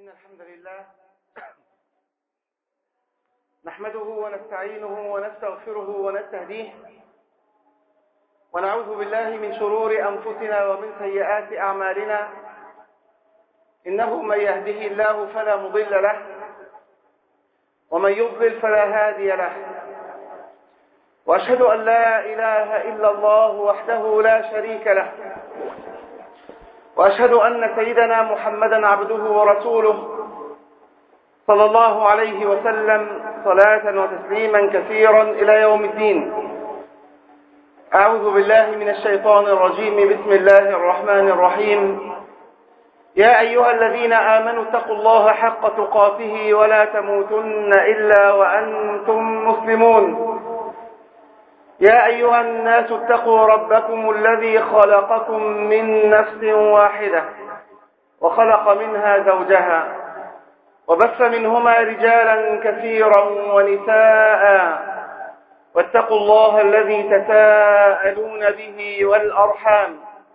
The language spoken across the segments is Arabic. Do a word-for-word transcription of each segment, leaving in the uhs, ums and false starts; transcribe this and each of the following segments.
إن الحمد لله نحمده ونستعينه ونستغفره ونستهديه ونعوذ بالله من شرور أنفسنا ومن سيئات أعمالنا. إنه من يهده الله فلا مضل له ومن يضلل فلا هادي له، وأشهد أن لا إله إلا الله وحده لا شريك له، وأشهد أن سيدنا محمدا عبده ورسوله صلى الله عليه وسلم صلاة وتسليما كثيرا إلى يوم الدين. أعوذ بالله من الشيطان الرجيم. بسم الله الرحمن الرحيم. يا أيها الذين آمنوا اتقوا الله حق تقاته ولا تموتن إلا وأنتم مسلمون. يا أيها الناس اتقوا ربكم الذي خلقكم من نفس واحدة وخلق منها زوجها وبث منهما رجالا كثيرا ونساء، واتقوا الله الذي تساءلون به والأرحام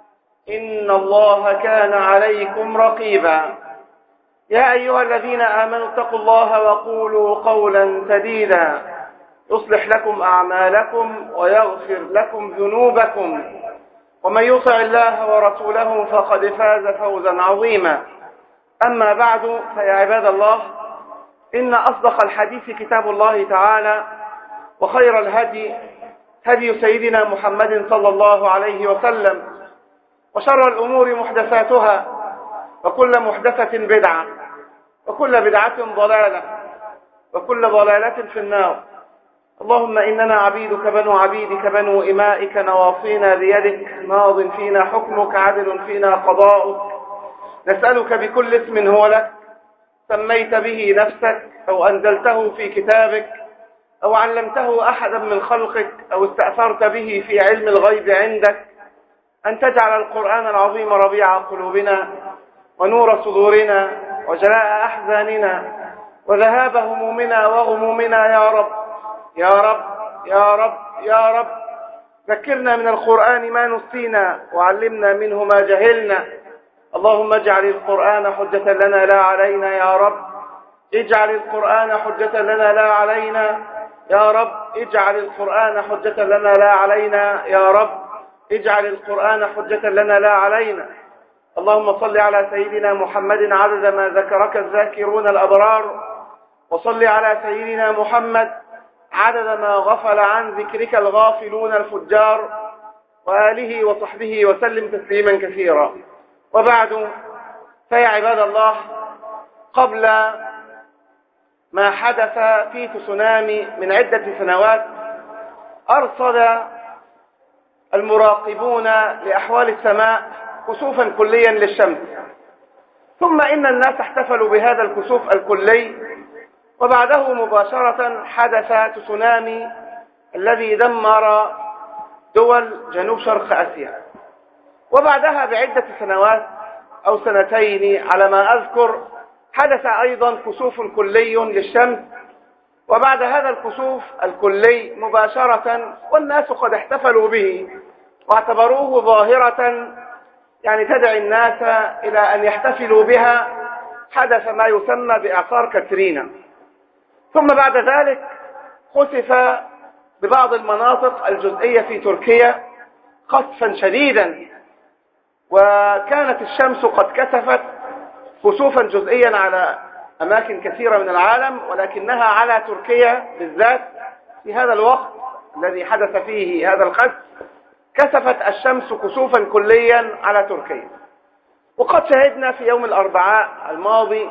إن الله كان عليكم رقيبا. يا أيها الذين آمنوا اتقوا الله وقولوا قولا سديدا يصلح لكم أعمالكم ويغفر لكم ذنوبكم، ومن يطع الله ورسوله فقد فاز فوزا عظيما. أما بعد، فيا عباد الله، إن أصدق الحديث كتاب الله تعالى، وخير الهدي هدي سيدنا محمد صلى الله عليه وسلم، وشر الأمور محدثاتها، وكل محدثة بدعة، وكل بدعة ضلالة، وكل ضلالة في النار. اللهم إننا عبيدك بنو عبيدك بنو إمائك نواصينا بيدك ماض فينا حكمك عدل فينا قضاؤك، نسألك بكل اسم هو لك سميت به نفسك أو أنزلته في كتابك أو علمته أحدا من خلقك أو استأثرت به في علم الغيب عندك، أن تجعل القرآن العظيم ربيع قلوبنا ونور صدورنا وجلاء أحزاننا وذهاب همومنا وغمومنا يا رب يا رب يا رب يا رب. ذكرنا من القرآن ما نسينا وعلمنا منه ما جهلنا. اللهم اجعل القرآن حجة لنا لا علينا يا رب. اجعل القرآن حجة لنا لا علينا يا رب. اجعل القرآن حجة لنا لا علينا يا رب. اجعل القرآن حجة لنا لا علينا. اللهم صل على سيدنا محمد عدد ما ذكرك الذاكرون الأبرار، وصل على سيدنا محمد عدد ما غفل عن ذكرك الغافلون الفجار، وآله وصحبه وسلم تسليما كثيرا. وبعد، فيا عباد الله، قبل ما حدث في تسونامي من عدة سنوات، أرصد المراقبون لأحوال السماء كسوفا كليا للشمس، ثم إن الناس احتفلوا بهذا الكسوف الكلي، وبعده مباشرة حدث تسونامي الذي دمر دول جنوب شرق آسيا. وبعدها بعدة سنوات أو سنتين على ما أذكر حدث أيضا كسوف كلي للشمس، وبعد هذا الكسوف الكلي مباشرة والناس قد احتفلوا به واعتبروه ظاهرة يعني تدعي الناس إلى أن يحتفلوا بها، حدث ما يسمى بإعصار كاترينا. ثم بعد ذلك خسف ببعض المناطق الجزئية في تركيا خسفا شديدا، وكانت الشمس قد كسفت خسوفا جزئيا على أماكن كثيرة من العالم، ولكنها على تركيا بالذات في هذا الوقت الذي حدث فيه هذا الخسف كسفت الشمس كسوفا كليا على تركيا. وقد شهدنا في يوم الأربعاء الماضي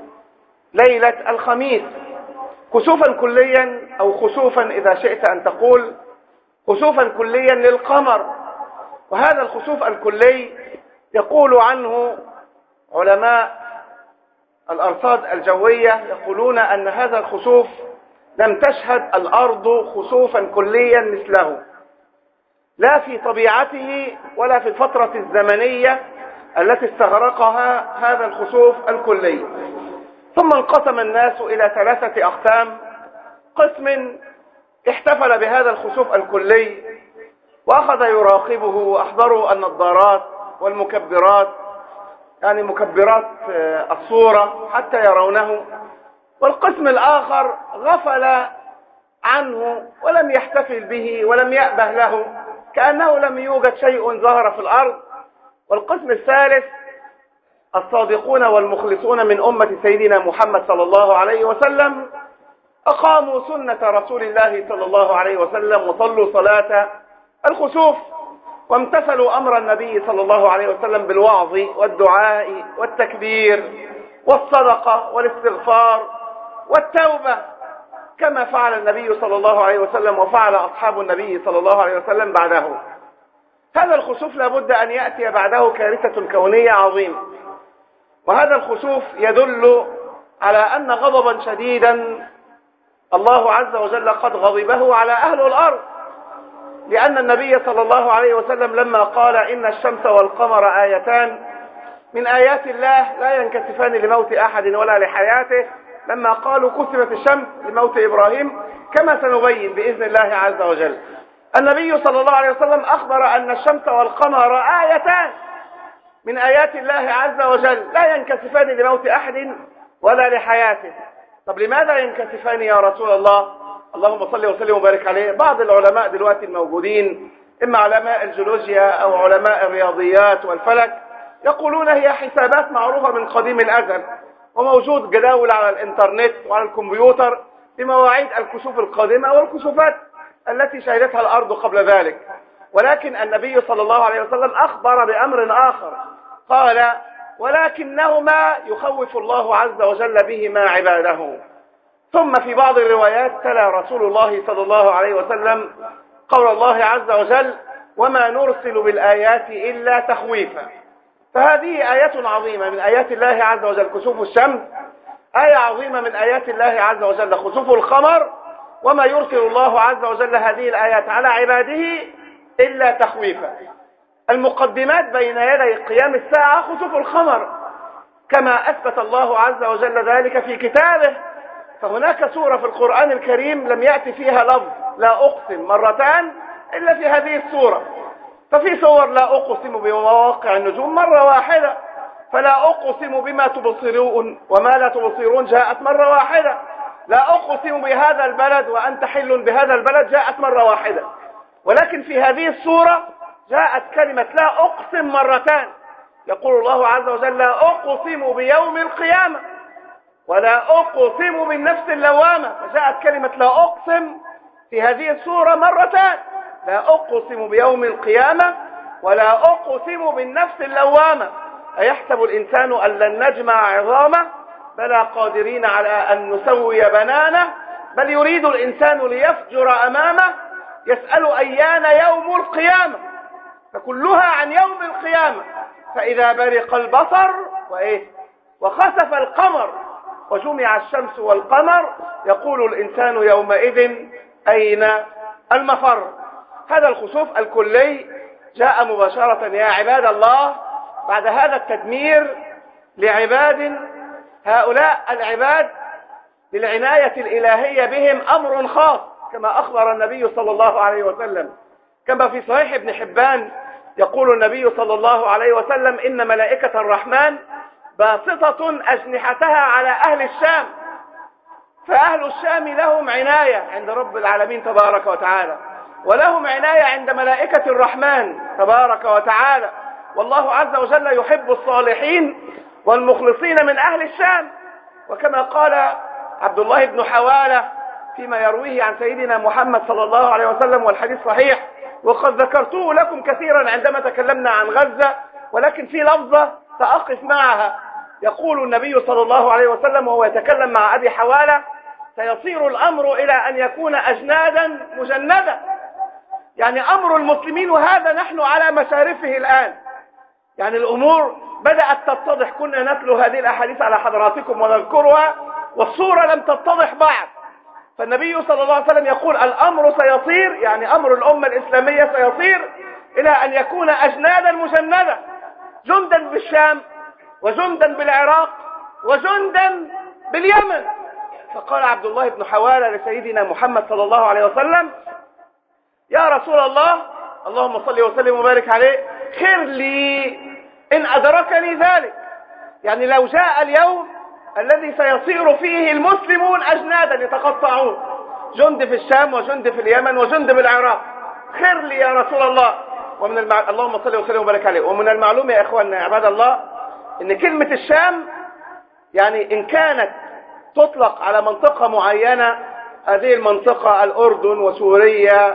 ليلة الخميس كسوفا كليا، أو خسوفا إذا شئت أن تقول خسوفا كليا للقمر. وهذا الخسوف الكلي يقول عنه علماء الأرصاد الجوية، يقولون أن هذا الخسوف لم تشهد الأرض خسوفا كليا مثله، لا في طبيعته ولا في الفترة الزمنية التي استغرقها هذا الخسوف الكلي. ثم انقسم الناس إلى ثلاثة أقسام: قسم احتفل بهذا الخسوف الكلي وأخذ يراقبه وأحضروا النظارات والمكبرات يعني مكبرات الصورة حتى يرونه، والقسم الآخر غفل عنه ولم يحتفل به ولم يأبه له كأنه لم يوجد شيء ظهر في الأرض. والقسم الثالث الصادقون والمخلصون من أمة سيدنا محمد صلى الله عليه وسلم أقاموا سنة رسول الله صلى الله عليه وسلم وصلوا صلاة الخسوف، وامتثلوا أمر النبي صلى الله عليه وسلم بالوعظ والدعاء والتكبير والصدقة والاستغفار والتوبة، كما فعل النبي صلى الله عليه وسلم وفعل أصحاب النبي صلى الله عليه وسلم بعده. هذا الخسوف لابد أن يأتي بعده كارثة كونية عظيمة، وهذا الخسوف يدل على أن غضبا شديدا الله عز وجل قد غضبه على أهل الأرض، لأن النبي صلى الله عليه وسلم لما قال إن الشمس والقمر آيتان من آيات الله لا ينكسفان لموت أحد ولا لحياته، لما قالوا كسفت الشمس لموت إبراهيم كما سنبين بإذن الله عز وجل، النبي صلى الله عليه وسلم أخبر أن الشمس والقمر آيتان من آيات الله عز وجل لا ينكسفان لموت أحد ولا لحياته. طب لماذا ينكسفان يا رسول الله؟ اللهم صل وسلم وبارك عليه. بعض العلماء دلوقتي الموجودين، إما علماء الجيولوجيا أو علماء الرياضيات والفلك، يقولون هي حسابات معروفة من قديم الأزل، وموجود جداول على الإنترنت وعلى الكمبيوتر بمواعيد الكسوف القادمة والكسوفات التي شهدتها الأرض قبل ذلك. ولكن النبي صلى الله عليه وسلم أخبر بأمر آخر، قال ولكنهما يخوف الله عز وجل بهما عباده. ثم في بعض الروايات تلا رسول الله صلى الله عليه وسلم قول الله عز وجل وما نرسل بالآيات إلا تخويفا. فهذه آية عظيمة من آيات الله عز وجل، كسوف الشمس آية عظيمة من آيات الله عز وجل، خسوف القمر، وما يرسل الله عز وجل هذه الآيات على عباده إلا تخويفا. المقدمات بين يدي قيام الساعة خسوف القمر كما أثبت الله عز وجل ذلك في كتابه، فهناك سورة في القرآن الكريم لم يأتي فيها لفظ لا أقسم مرتان إلا في هذه السورة، ففي صور لا أقسم بمواقع النجوم مرة واحدة، فلا أقسم بما تبصرون وما لا تبصرون جاءت مرة واحدة، لا أقسم بهذا البلد وأنت حل بهذا البلد جاءت مرة واحدة. ولكن في هذه السورة جاءت كلمة لا أقسم مرتان، يقول الله عز وجل لا أقسم بيوم القيامة ولا أقسم بالنفس اللوامة، فجاءت كلمة لا أقسم في هذه السورة مرتان، لا أقسم بيوم القيامة ولا أقسم بالنفس اللوامة. أيحسب الإنسان أن لن نجمع عظامه بلى قادرين على أن نسوي بنانه، بل يريد الإنسان ليفجر أمامه يسأل أيان يوم القيامة، فكلها عن يوم القيامة. فإذا برق البصر وإيه وخسف القمر وجمع الشمس والقمر يقول الإنسان يومئذ أين المفر. هذا الخسوف الكلي جاء مباشرة يا عباد الله بعد هذا التدمير لعباد، هؤلاء العباد بالعناية الإلهية بهم أمر خاص كما أخبر النبي صلى الله عليه وسلم، كما في صحيح ابن حبان يقول النبي صلى الله عليه وسلم إن ملائكة الرحمن باسطة أجنحتها على أهل الشام، فأهل الشام لهم عناية عند رب العالمين تبارك وتعالى، ولهم عناية عند ملائكة الرحمن تبارك وتعالى، والله عز وجل يحب الصالحين والمخلصين من أهل الشام. وكما قال عبد الله بن حوالة فيما يرويه عن سيدنا محمد صلى الله عليه وسلم والحديث صحيح، وقد ذكرته لكم كثيرا عندما تكلمنا عن غزة، ولكن في لفظة سأقف معها. يقول النبي صلى الله عليه وسلم وهو يتكلم مع أبي حوالة سيصير الأمر إلى أن يكون أجنادا مجندة، يعني أمر المسلمين، وهذا نحن على مشارفه الآن، يعني الأمور بدأت تتضح. كنا نتلو هذه الأحاديث على حضراتكم ونذكرها والصورة لم تتضح بعد، فالنبي صلى الله عليه وسلم يقول الأمر سيصير، يعني أمر الأمة الإسلامية سيصير إلى أن يكون أجنادا مجندة، جندا بالشام وجندا بالعراق وجندا باليمن. فقال عبد الله بن حوالة لسيدنا محمد صلى الله عليه وسلم يا رسول الله اللهم صل وسلم وبارك عليه خير لي إن أدركني ذلك، يعني لو جاء اليوم الذي سيصير فيه المسلمون أجنادا يتقطعون، جند في الشام وجند في اليمن وجند في العراق، خير لي يا رسول الله. ومن المع... اللهم صل وسلم وبارك عليه. ومن المعلوم يا إخواننا يا عباد الله إن كلمة الشام يعني إن كانت تطلق على منطقة معينة، هذه المنطقة الأردن وسوريا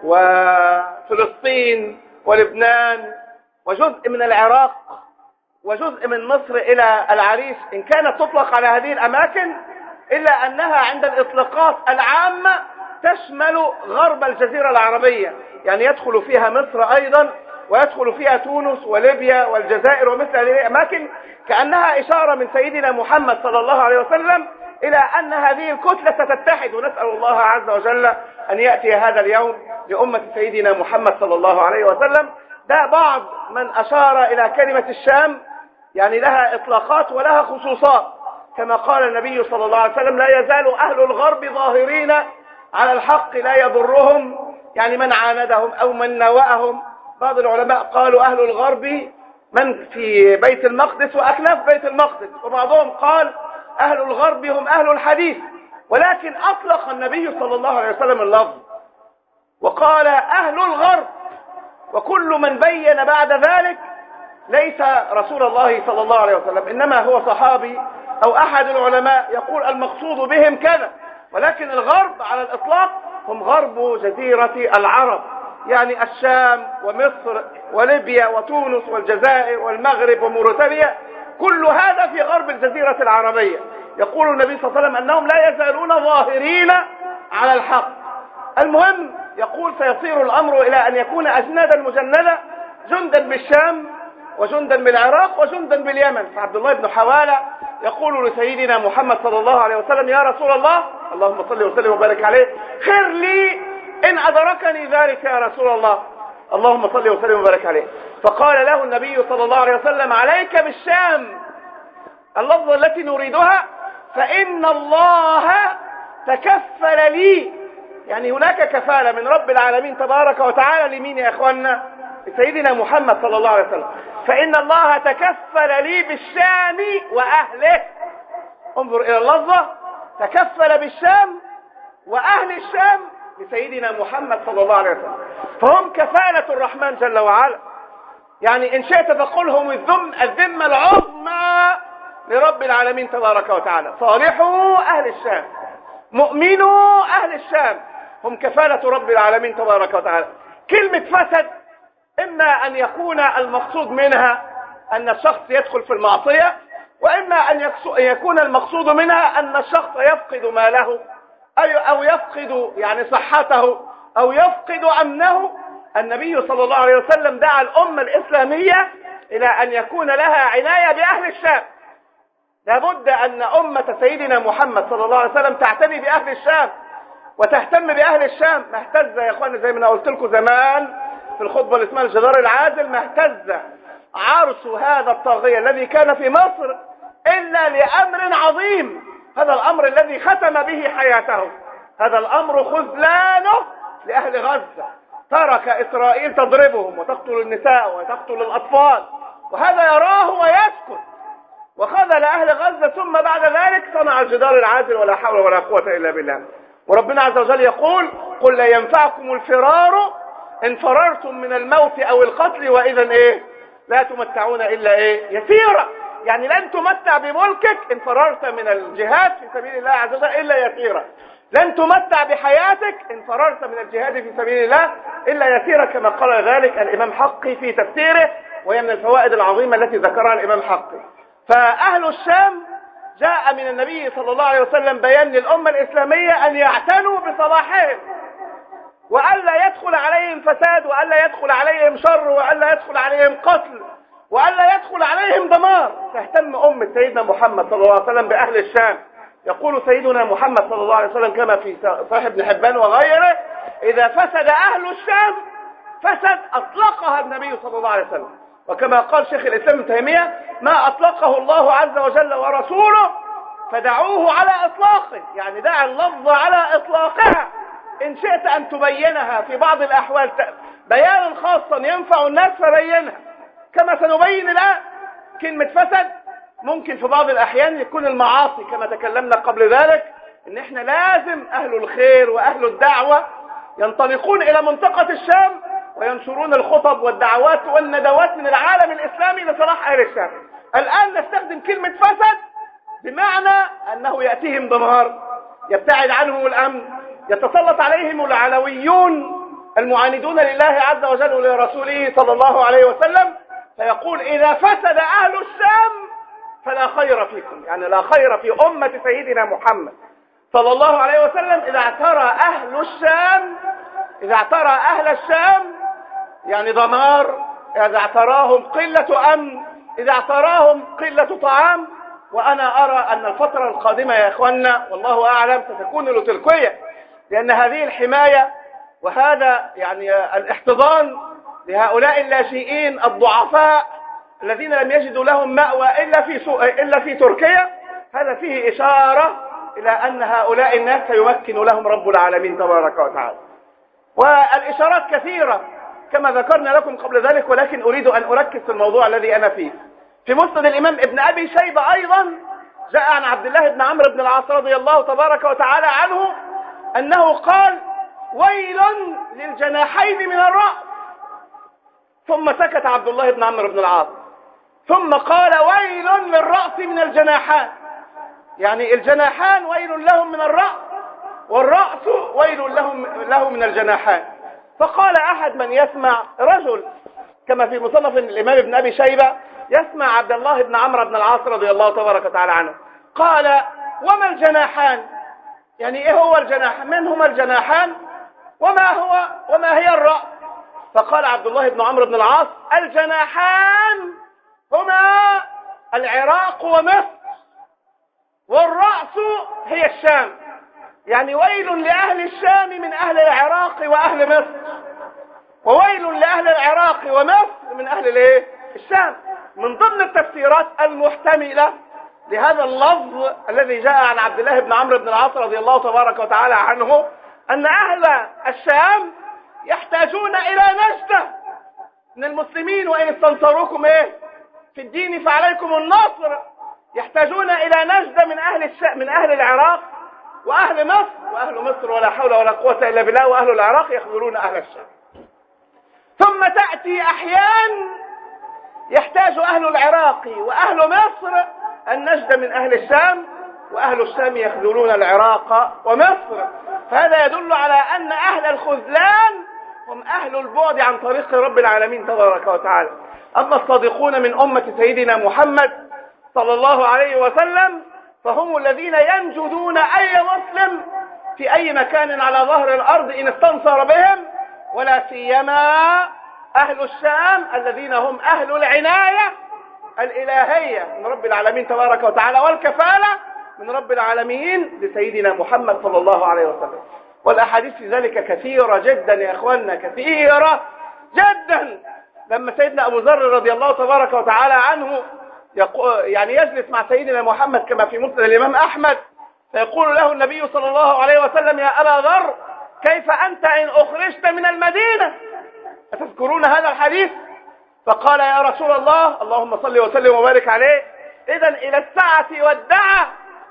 وفلسطين ولبنان وجزء من العراق وجزء من مصر إلى العريش، إن كانت تطلق على هذه الأماكن إلا أنها عند الإطلاقات العامة تشمل غرب الجزيرة العربية، يعني يدخل فيها مصر أيضا ويدخل فيها تونس وليبيا والجزائر ومثل هذه الأماكن، كأنها إشارة من سيدنا محمد صلى الله عليه وسلم إلى أن هذه الكتلة ستتحد. ونسأل الله عز وجل أن يأتي هذا اليوم لأمة سيدنا محمد صلى الله عليه وسلم. ده بعض من أشار إلى كلمة الشام، يعني لها إطلاقات ولها خصوصات، كما قال النبي صلى الله عليه وسلم: لا يزال أهل الغرب ظاهرين على الحق لا يضرهم، يعني من عاندهم أو من ناوأهم. بعض العلماء قالوا أهل الغرب من في بيت المقدس وأكناف بيت المقدس، وبعضهم قال أهل الغرب هم أهل الحديث، ولكن أطلق النبي صلى الله عليه وسلم اللفظ وقال أهل الغرب، وكل من بين بعد ذلك ليس رسول الله صلى الله عليه وسلم، إنما هو صحابي أو أحد العلماء يقول المقصود بهم كذا. ولكن الغرب على الإطلاق هم غرب جزيرة العرب، يعني الشام ومصر وليبيا وتونس والجزائر والمغرب وموريتانيا، كل هذا في غرب الجزيرة العربية. يقول النبي صلى الله عليه وسلم أنهم لا يزالون ظاهرين على الحق. المهم يقول سيصير الأمر إلى أن يكون أجنادا مجندة، جندا بالشام وجندا بالعراق وجندا باليمن. فعبد الله بن حوالة يقول لسيدنا محمد صلى الله عليه وسلم: يا رسول الله، اللهم صل وسلم وبارك عليه، خير لي إن أدركني ذلك يا رسول الله، اللهم صل وسلم وبارك عليه. فقال له النبي صلى الله عليه وسلم: عليك بالشام، اللفظة التي نريدها، فإن الله تكفل لي. يعني هناك كفالة من رب العالمين تبارك وتعالى لمين يا إخواننا؟ سيدنا محمد صلى الله عليه وسلم. فإن الله تكفل لي بالشام وأهله. انظر إلى اللفظة، تكفل بالشام وأهل الشام لسيدنا محمد صلى الله عليه وسلم، فهم كفالة الرحمن جل وعلا. يعني إن شئت فقلهم الذم الذمة العظمى لرب العالمين تبارك وتعالى. صالحوا أهل الشام، مؤمنوا أهل الشام، هم كفالة رب العالمين تبارك وتعالى. كلمة فسد إما أن يكون المقصود منها أن الشخص يدخل في المعصية، وإما أن يكون المقصود منها أن الشخص يفقد ماله أو يفقد يعني صحته أو يفقد أمنه. النبي صلى الله عليه وسلم دعا الأمة الإسلامية إلى أن يكون لها عناية بأهل الشام. لابد أن أمة سيدنا محمد صلى الله عليه وسلم تعتني بأهل الشام وتهتم بأهل الشام. ما اهتز يا إخواني زي ما قلت لكم زمان في الخطبة اللي اسمها الجدار العازل، ما اهتز عرش هذا الطاغية الذي كان في مصر إلا لأمر عظيم، هذا الأمر الذي ختم به حياته، هذا الأمر خذلانه لأهل غزة. ترك إسرائيل تضربهم وتقتل النساء وتقتل الأطفال، وهذا يراه ويسكت، وخذل أهل غزة، ثم بعد ذلك صنع الجدار العازل ولا حول ولا قوة إلا بالله. وربنا عز وجل يقول: قل لا ينفعكم الفرار إن فررتم من الموت أو القتل وإذا إيه لا تمتعون إلا إيه يسيرا. يعني لن تمتع بملكك إن فررت من الجهاد في سبيل الله عز وجل إلا يسيرا، لن تمتع بحياتك إن فررت من الجهاد في سبيل الله إلا يسيرا، كما قال ذلك الإمام حقي في تفسيره، وهي من الفوائد العظيمة التي ذكرها الإمام حقي. فأهل الشام جاء من النبي صلى الله عليه وسلم بيان للأمة الإسلامية أن يعتنوا بصلاحهم، وألا يدخل عليهم فساد، وألا يدخل عليهم شر، وألا يدخل عليهم قتل، وألا يدخل عليهم دمار. تهتم أمة سيدنا محمد صلى الله عليه وسلم بأهل الشام. يقول سيدنا محمد صلى الله عليه وسلم كما في صحيح ابن حبان وغيره: إذا فسد أهل الشام فسد أطلقها النبي صلى الله عليه وسلم. وكما قال شيخ الإسلام ابن تيمية: ما أطلقه الله عز وجل ورسوله فدعوه على إطلاقه، يعني دع اللفظ على إطلاقها. إن شئت أن تبينها في بعض الأحوال بيانا خاصا ينفع الناس فبينها، كما سنبين الآن. كلمة فسد ممكن في بعض الأحيان يكون المعاصي كما تكلمنا قبل ذلك، إن إحنا لازم أهل الخير وأهل الدعوة ينطلقون إلى منطقة الشام وينشرون الخطب والدعوات والندوات من العالم الإسلامي لصلاح أهل الشام. الآن نستخدم كلمة فسد بمعنى أنه يأتيهم دمار، يبتعد عنهم الأمن، يتسلط عليهم العلويون المعاندون لله عز وجل ولرسوله صلى الله عليه وسلم، فيقول إذا فسد أهل الشام فلا خير فيكم، يعني لا خير في أمة سيدنا محمد صلى الله عليه وسلم. إذا اعترى أهل الشام إذا اعترى أهل الشام يعني دمار، إذا اعتراهم قلة أمن، إذا اعتراهم قلة طعام. وأنا أرى أن الفترة القادمة يا إخواننا والله أعلم ستكون لتلكية، لأن هذه الحماية وهذا يعني الاحتضان لهؤلاء اللاشئين الضعفاء الذين لم يجدوا لهم مأوى إلا في إلا في تركيا، هذا فيه إشارة إلى أن هؤلاء الناس سيمكن لهم رب العالمين تبارك وتعالى. والإشارات كثيرة كما ذكرنا لكم قبل ذلك، ولكن أريد أن أركز في الموضوع الذي أنا فيه. في مسند الإمام ابن أبي شيبة أيضا جاء عن عبد الله بن عمرو بن العاص رضي الله تبارك وتعالى عنه أنه قال: ويل للجناحين من الرأس. ثم سكت عبد الله بن عمرو بن العاص، ثم قال: ويل للرأس من الجناحان، يعني الجناحان ويل لهم من الرأس، والرأس ويل لهم له من الجناحان. فقال أحد من يسمع، رجل كما في مصنف الإمام ابن أبي شيبة، يسمع عبد الله بن عمرو بن العاص رضي الله تبارك وتعالى عنه، قال: وما الجناحان؟ يعني ايه هو الجناح؟ من هما الجناحان؟ وما هو وما هي الرأس؟ فقال عبد الله بن عمرو بن العاص: الجناحان هما العراق ومصر، والرأس هي الشام. يعني ويل لأهل الشام من أهل العراق وأهل مصر، وويل لأهل العراق ومصر من أهل الايه؟ الشام. من ضمن التفسيرات المحتملة لهذا اللفظ الذي جاء عن عبد الله بن عمرو بن العاص رضي الله تبارك وتعالى عنه أن أهل الشام يحتاجون إلى نجدة من المسلمين، وإن استنصروكم إيه في الدين فعليكم النصر. يحتاجون إلى نجدة من أهل الش... من أهل العراق وأهل مصر، وأهل مصر ولا حول ولا قوة إلا بالله، وأهل العراق يخذلون أهل الشام. ثم تأتي أحيان يحتاج أهل العراق وأهل مصر النجدة من أهل الشام، وأهل الشام يخذلون العراق ومصر. فهذا يدل على أن أهل الخذلان هم أهل البعد عن طريق رب العالمين تبارك وتعالى. أما الصادقون من أمة سيدنا محمد صلى الله عليه وسلم فهم الذين ينجدون أي مسلم في أي مكان على ظهر الأرض إن استنصر بهم، ولا سيما أهل الشام الذين هم أهل العناية الإلهية من رب العالمين تبارك وتعالى والكفالة من رب العالمين لسيدنا محمد صلى الله عليه وسلم. والأحاديث في ذلك كثيرة جدا يا أخواننا، كثيرة جدا. لما سيدنا أبو ذر رضي الله تبارك وتعالى عنه يعني يجلس مع سيدنا محمد كما في مسند الإمام أحمد، فيقول له النبي صلى الله عليه وسلم: يا أبا ذر كيف أنت إن أخرجت من المدينة؟ أتذكرون هذا الحديث؟ فقال: يا رسول الله، اللهم صل وسلم وبارك عليه، إذن إلى السعة والدعة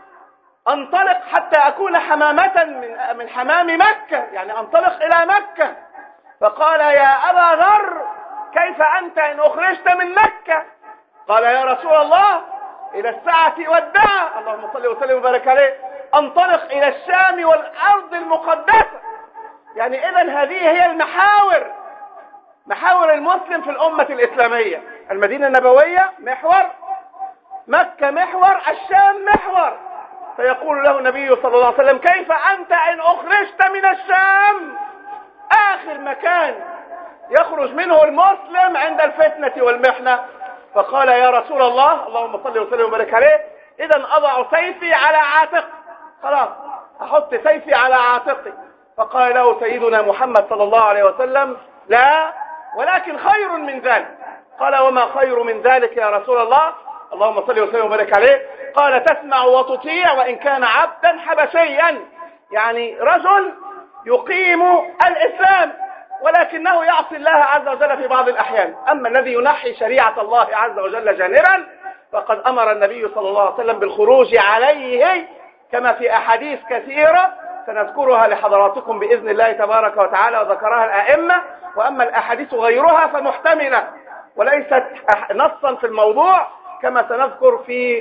أنطلق حتى أكون حمامة من من حمام مكة، يعني أنطلق إلى مكة. فقال: يا أبا ذر كيف أنت إن أخرجت من مكة؟ قال: يا رسول الله إلى السعة والدعة، اللهم صل وسلم وبارك عليه، أنطلق إلى الشام والأرض المقدسة. يعني إذن هذه هي المحاور، محاور المسلم في الأمة الإسلامية. المدينة النبوية محور، مكة محور، الشام محور. فيقول له النبي صلى الله عليه وسلم: كيف أنت إن أخرجت من الشام؟ آخر مكان يخرج منه المسلم عند الفتنة والمحنة. فقال: يا رسول الله، اللهم صل وسلم وبارك عليه، إذن أضع سيفي على عاتق، خلاص أحط سيفي على عاتقي. فقال له سيدنا محمد صلى الله عليه وسلم: لا، ولكن خير من ذلك. قال: وما خير من ذلك يا رسول الله؟ اللهم صل وسلم وبارك عليه. قال: تسمع وتطيع وإن كان عبدا حبشيا، يعني رجل يقيم الإسلام ولكنه يعصي الله عز وجل في بعض الأحيان. أما الذي ينحي شريعة الله عز وجل جانبا فقد أمر النبي صلى الله عليه وسلم بالخروج عليه كما في أحاديث كثيرة سنذكرها لحضراتكم بإذن الله تبارك وتعالى وذكرها الأئمة. وأما الأحاديث غيرها فمحتملة وليست نصا في الموضوع كما سنذكر في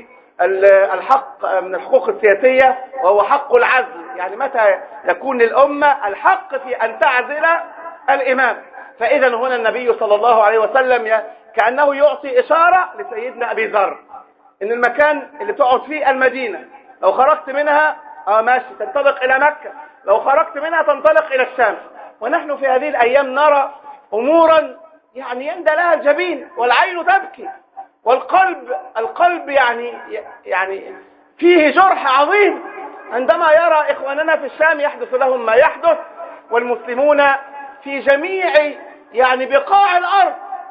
الحق من الحقوق السياسية وهو حق العزل، يعني متى يكون للأمة الحق في أن تعزل الإمام. فإذا هنا النبي صلى الله عليه وسلم كأنه يعطي إشارة لسيدنا أبي ذر إن المكان اللي تقعد فيه المدينة، لو خرجت منها اه ماشي تنطلق إلى مكة، لو خرجت منها تنطلق إلى الشام. ونحن في هذه الأيام نرى أمورا يعني يندى لها الجبين والعين تبكي والقلب القلب يعني يعني فيه جرح عظيم عندما يرى إخواننا في الشام يحدث لهم ما يحدث، والمسلمون في جميع يعني بقاع الأرض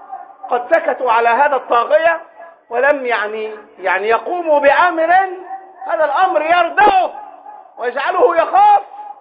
قد سكتوا على هذا الطاغية ولم يعني يعني يقوموا بأمر هذا الأمر يردعه ويجعله يخاف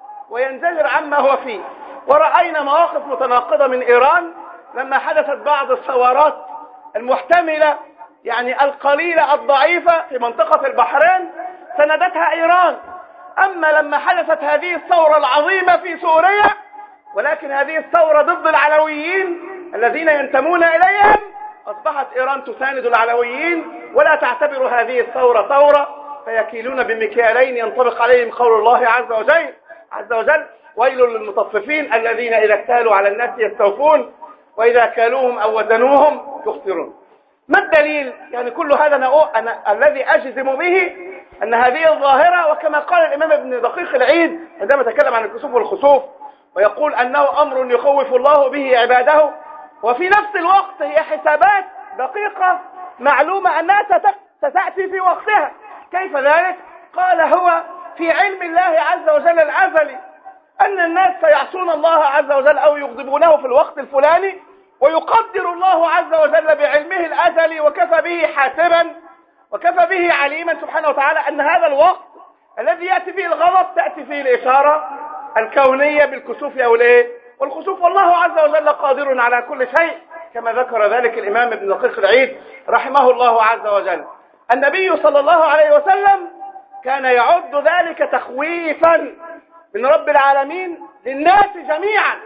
وينزجر عما هو فيه. ورأينا مواقف متناقضة من إيران لما حدثت بعض الثورات المحتملة يعني القليلة الضعيفة في منطقة البحرين سندتها إيران. أما لما حدثت هذه الثورة العظيمة في سوريا ولكن هذه الثورة ضد العلويين الذين ينتمون إليهم أصبحت إيران تساند العلويين ولا تعتبر هذه الثورة ثورة، فيكيلون بمكيالين ينطبق عليهم قول الله عز وجل عز وجل ويل للمطففين الذين إذا اكتالوا على الناس يستوفون وإذا كالوهم أو وزنوهم يخسرون. ما الدليل؟ يعني كل هذا أنا, أنا الذي أجزم به أن هذه الظاهرة، وكما قال الإمام ابن دقيق العيد عندما تكلم عن الكسوف والخسوف ويقول أنه أمر يخوف الله به عباده، وفي نفس الوقت هي حسابات دقيقة معلومة أنها ستأتي في وقتها. كيف ذلك؟ قال هو في علم الله عز وجل الأزلي أن الناس سيعصون الله عز وجل أو يغضبونه في الوقت الفلاني، ويقدر الله عز وجل بعلمه الأزلي وكفى به حاسبا وكفى به عليما سبحانه وتعالى أن هذا الوقت الذي يأتي فيه الغضب تأتي فيه الإشارة الكونية بالكسوف أو الإيه والخسوف، والله عز وجل قادر على كل شيء كما ذكر ذلك الإمام ابن دقيق العيد رحمه الله عز وجل. النبي صلى الله عليه وسلم كان يعد ذلك تخويفا من رب العالمين للناس جميعا.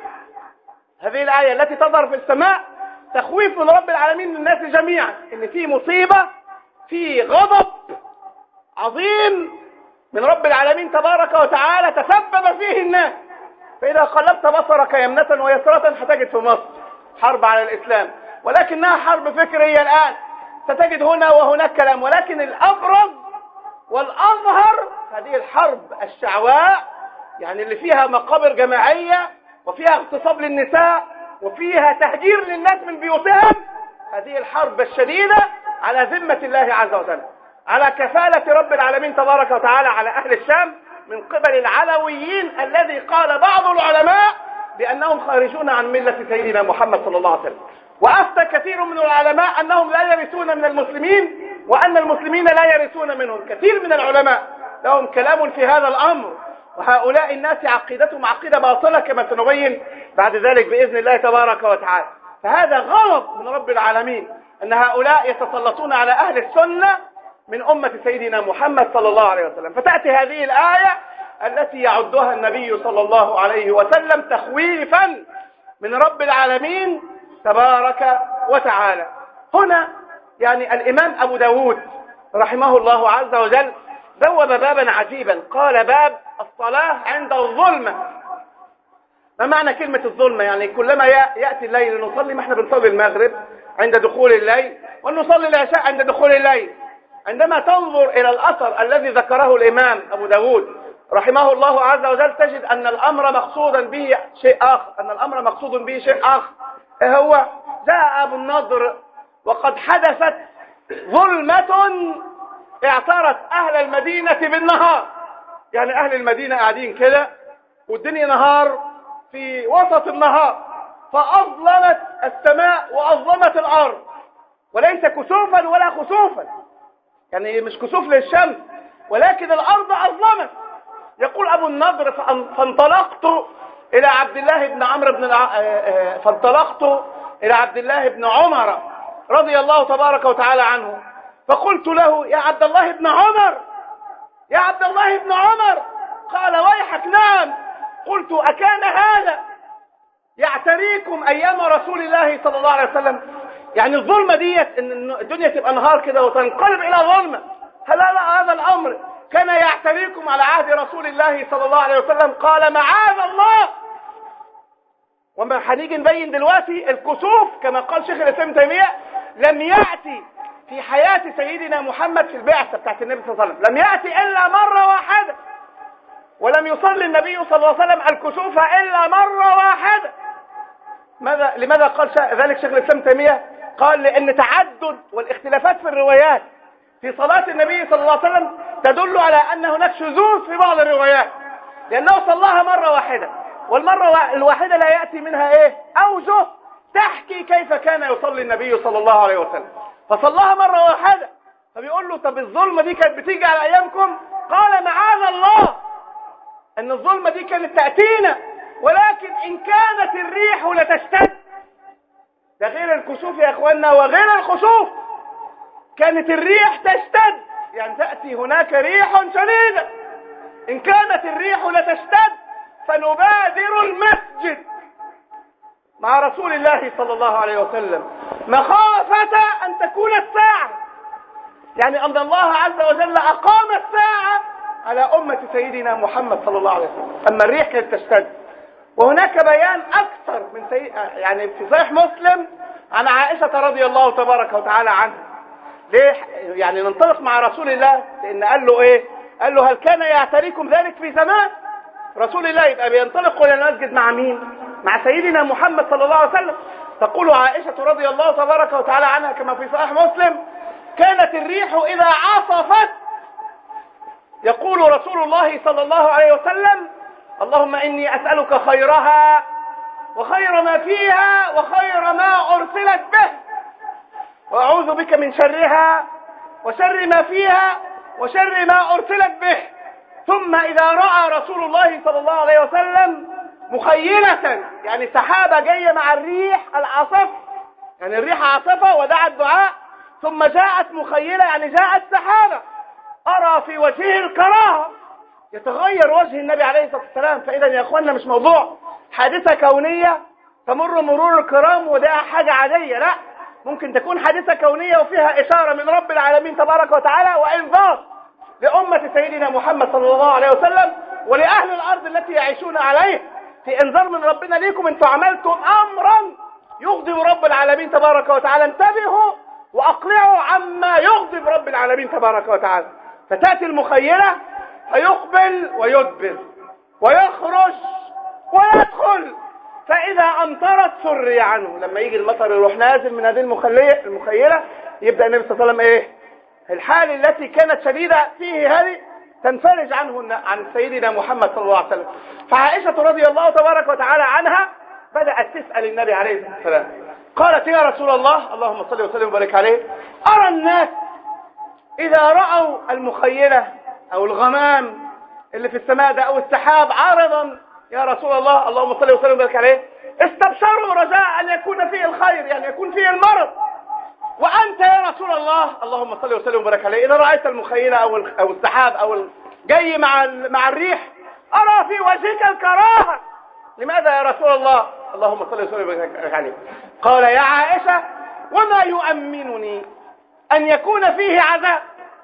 هذه الآية التي تظهر في السماء تخويف من رب العالمين للناس جميعا، إن في مصيبة في غضب عظيم من رب العالمين تبارك وتعالى تسبب فيه الناس. فإذا قلبت بصرك يمنة ويسرة هتجد في مصر حرب على الإسلام، ولكنها حرب فكرية الآن. ستجد هنا وهناك كلام، ولكن الأبرز والأظهر هذه الحرب الشعواء، يعني اللي فيها مقابر جماعية وفيها اغتصاب للنساء وفيها تهجير للناس من بيوتهم. هذه الحرب الشديدة على ذمة الله عز وجل، على كفالة رب العالمين تبارك وتعالى على أهل الشام من قبل العلويين الذي قال بعض العلماء بأنهم خارجون عن ملة سيدنا محمد صلى الله عليه وسلم. وأفتى كثير من العلماء أنهم لا يرثون من المسلمين وأن المسلمين لا يرثون منهم. كثير من العلماء لهم كلام في هذا الأمر، وهؤلاء الناس عقيدتهم عقيدة باطلة كما سنبين بعد ذلك بإذن الله تبارك وتعالى. فهذا غضب من رب العالمين أن هؤلاء يتسلطون على أهل السنة من أمة سيدنا محمد صلى الله عليه وسلم. فتأتي هذه الآية التي يعدها النبي صلى الله عليه وسلم تخويفا من رب العالمين تبارك وتعالى. هنا يعني الإمام أبو داود رحمه الله عز وجل بوب بابا عجيبا، قال باب الصلاة عند الظلمة. ما معنى كلمة الظلمة؟ يعني كلما يأتي الليل نصلي، ما احنا بنصلي المغرب عند دخول الليل ونصلي العشاء عند دخول الليل. عندما تنظر إلى الأثر الذي ذكره الإمام أبو داود رحمه الله عز وجل تجد أن الأمر مقصودا به شيء آخر، أن الأمر مقصود به شيء آخر. إيه هو؟ جاء أبو النضر وقد حدثت ظلمة اعترت أهل المدينة بالنهار. يعني أهل المدينة قاعدين كده والدنيا نهار في وسط النهار، فأظلمت السماء وأظلمت الأرض، وليس كسوفا ولا خسوفا، يعني مش كسوف للشمس ولكن الأرض أظلمت. يقول أبو النضر فانطلقت إلى عبد الله بن عمرو بن الع... فانطلقت إلى عبد الله بن عمر رضي الله تبارك وتعالى عنه، فقلت له يا عبد الله بن عمر، يا عبد الله بن عمر. قال ويحك نعم. قلت أكان هذا يعتريكم أيام رسول الله صلى الله عليه وسلم؟ يعني الظلمة ديت إن الدنيا تبقى نهار كده وتنقلب إلى ظلمة، هل لا هذا الأمر كان يعتريكم على عهد رسول الله صلى الله عليه وسلم؟ قال معاذ الله. وما هنيجي نبين دلوقتي الكسوف كما قال شيخ الإسلام تيمية لم يأتي في حياة سيدنا محمد في البعثة بتاعت النبي صلى الله عليه وسلم، لم يأتي إلا مرة واحدة، ولم يصلي النبي صلى الله عليه وسلم الكسوف إلا مرة واحدة. ماذا لماذا قال ذلك شيخ الإسلام تيمية؟ قال لأن تعدد والاختلافات في الروايات في صلاة النبي صلى الله عليه وسلم تدل على أن هناك شذوذ في بعض الروايات، لأنه صلاها مرة واحدة، والمرة الواحدة لا يأتي منها إيه؟ أوجه تحكي كيف كان يصلي النبي صلى الله عليه وسلم، فصلاها مرة واحدة. فبيقول له طب الظلمة دي كانت بتيجي على أيامكم؟ قال معاذ الله أن الظلمة دي كانت تأتينا، ولكن إن كانت الريح لتشتد. ده غير الكسوف يا أخوانا وغير الخسوف، كانت الريح تشتد، يعني تأتي هناك ريح شديدة. إن كانت الريح لتشتد فنبادر المسجد مع رسول الله صلى الله عليه وسلم مخافة أن تكون الساعة، يعني أن الله عز وجل أقام الساعة على أمة سيدنا محمد صلى الله عليه وسلم. أما الريح كانت تشتد. وهناك بيان أكثر من سي... يعني في صحيح مسلم عن عائشة رضي الله تبارك وتعالى عنها. ليه يعني ننطلق مع رسول الله؟ لأن قال له إيه؟ قال له هل كان يعتريكم ذلك في زمان رسول الله؟ يبقى بينطلق إلى المسجد مع مين؟ مع سيدنا محمد صلى الله عليه وسلم. تقول عائشة رضي الله تبارك وتعالى عنها كما في صحيح مسلم كانت الريح إذا عصفت يقول رسول الله صلى الله عليه وسلم اللهم إني أسألك خيرها وخير ما فيها وخير ما أرسلت به، وأعوذ بك من شرها وشر ما فيها وشر ما أرسلت به. ثم إذا رأى رسول الله صلى الله عليه وسلم مخيلة، يعني سحابة جاية مع الريح العاصفة، يعني الريح عاصفة ودعا الدعاء، ثم جاءت مخيلة يعني جاءت سحابة، أرى في وجهه الكراهة، يتغير وجه النبي عليه الصلاة والسلام. فإذا يا أخوانا مش موضوع حادثة كونية تمر مرور الكرام وده حاجة عادية، لا، ممكن تكون حادثة كونية وفيها إشارة من رب العالمين تبارك وتعالى وإنذار لأمة سيدنا محمد صلى الله عليه وسلم ولأهل الأرض التي يعيشون عليه، في إنذار من ربنا ليكم أنتم عملتم أمرا يغضب رب العالمين تبارك وتعالى، انتبهوا وأقلعوا عما يغضب رب العالمين تبارك وتعالى. فتأتي المخيلة فيقبل ويدبر ويخرج ويدخل، فإذا أمطرت سري عنه. لما يجي المطر يروح نازل من هذه المخيلة، يبدأ النبي صلى الله عليه وسلم إيه؟ الحال التي كانت شديدة فيه هذه تنفرج عنه عن سيدنا محمد صلى الله عليه وسلم. فعائشة رضي الله تبارك وتعالى عنها بدأت تسأل النبي عليه الصلاة والسلام، قالت يا رسول الله اللهم صل وسلم وبارك عليه، أرى الناس إذا رأوا المخيلة أو الغمام اللي في السماء ده أو السحاب عارضا يا رسول الله اللهم صل وسلم وبارك عليه استبشروا رجاء أن يكون فيه الخير، يعني يكون فيه المرض. وأنت يا رسول الله اللهم صل وسلم وبارك عليه إذا رأيت المخيلة أو أو السحاب أو جاي مع مع الريح أرى في وجهك الكراهة، لماذا يا رسول الله اللهم صل وسلم وبارك عليه؟ قال يا عائشة وما يؤمنني أن يكون فيه عذاب.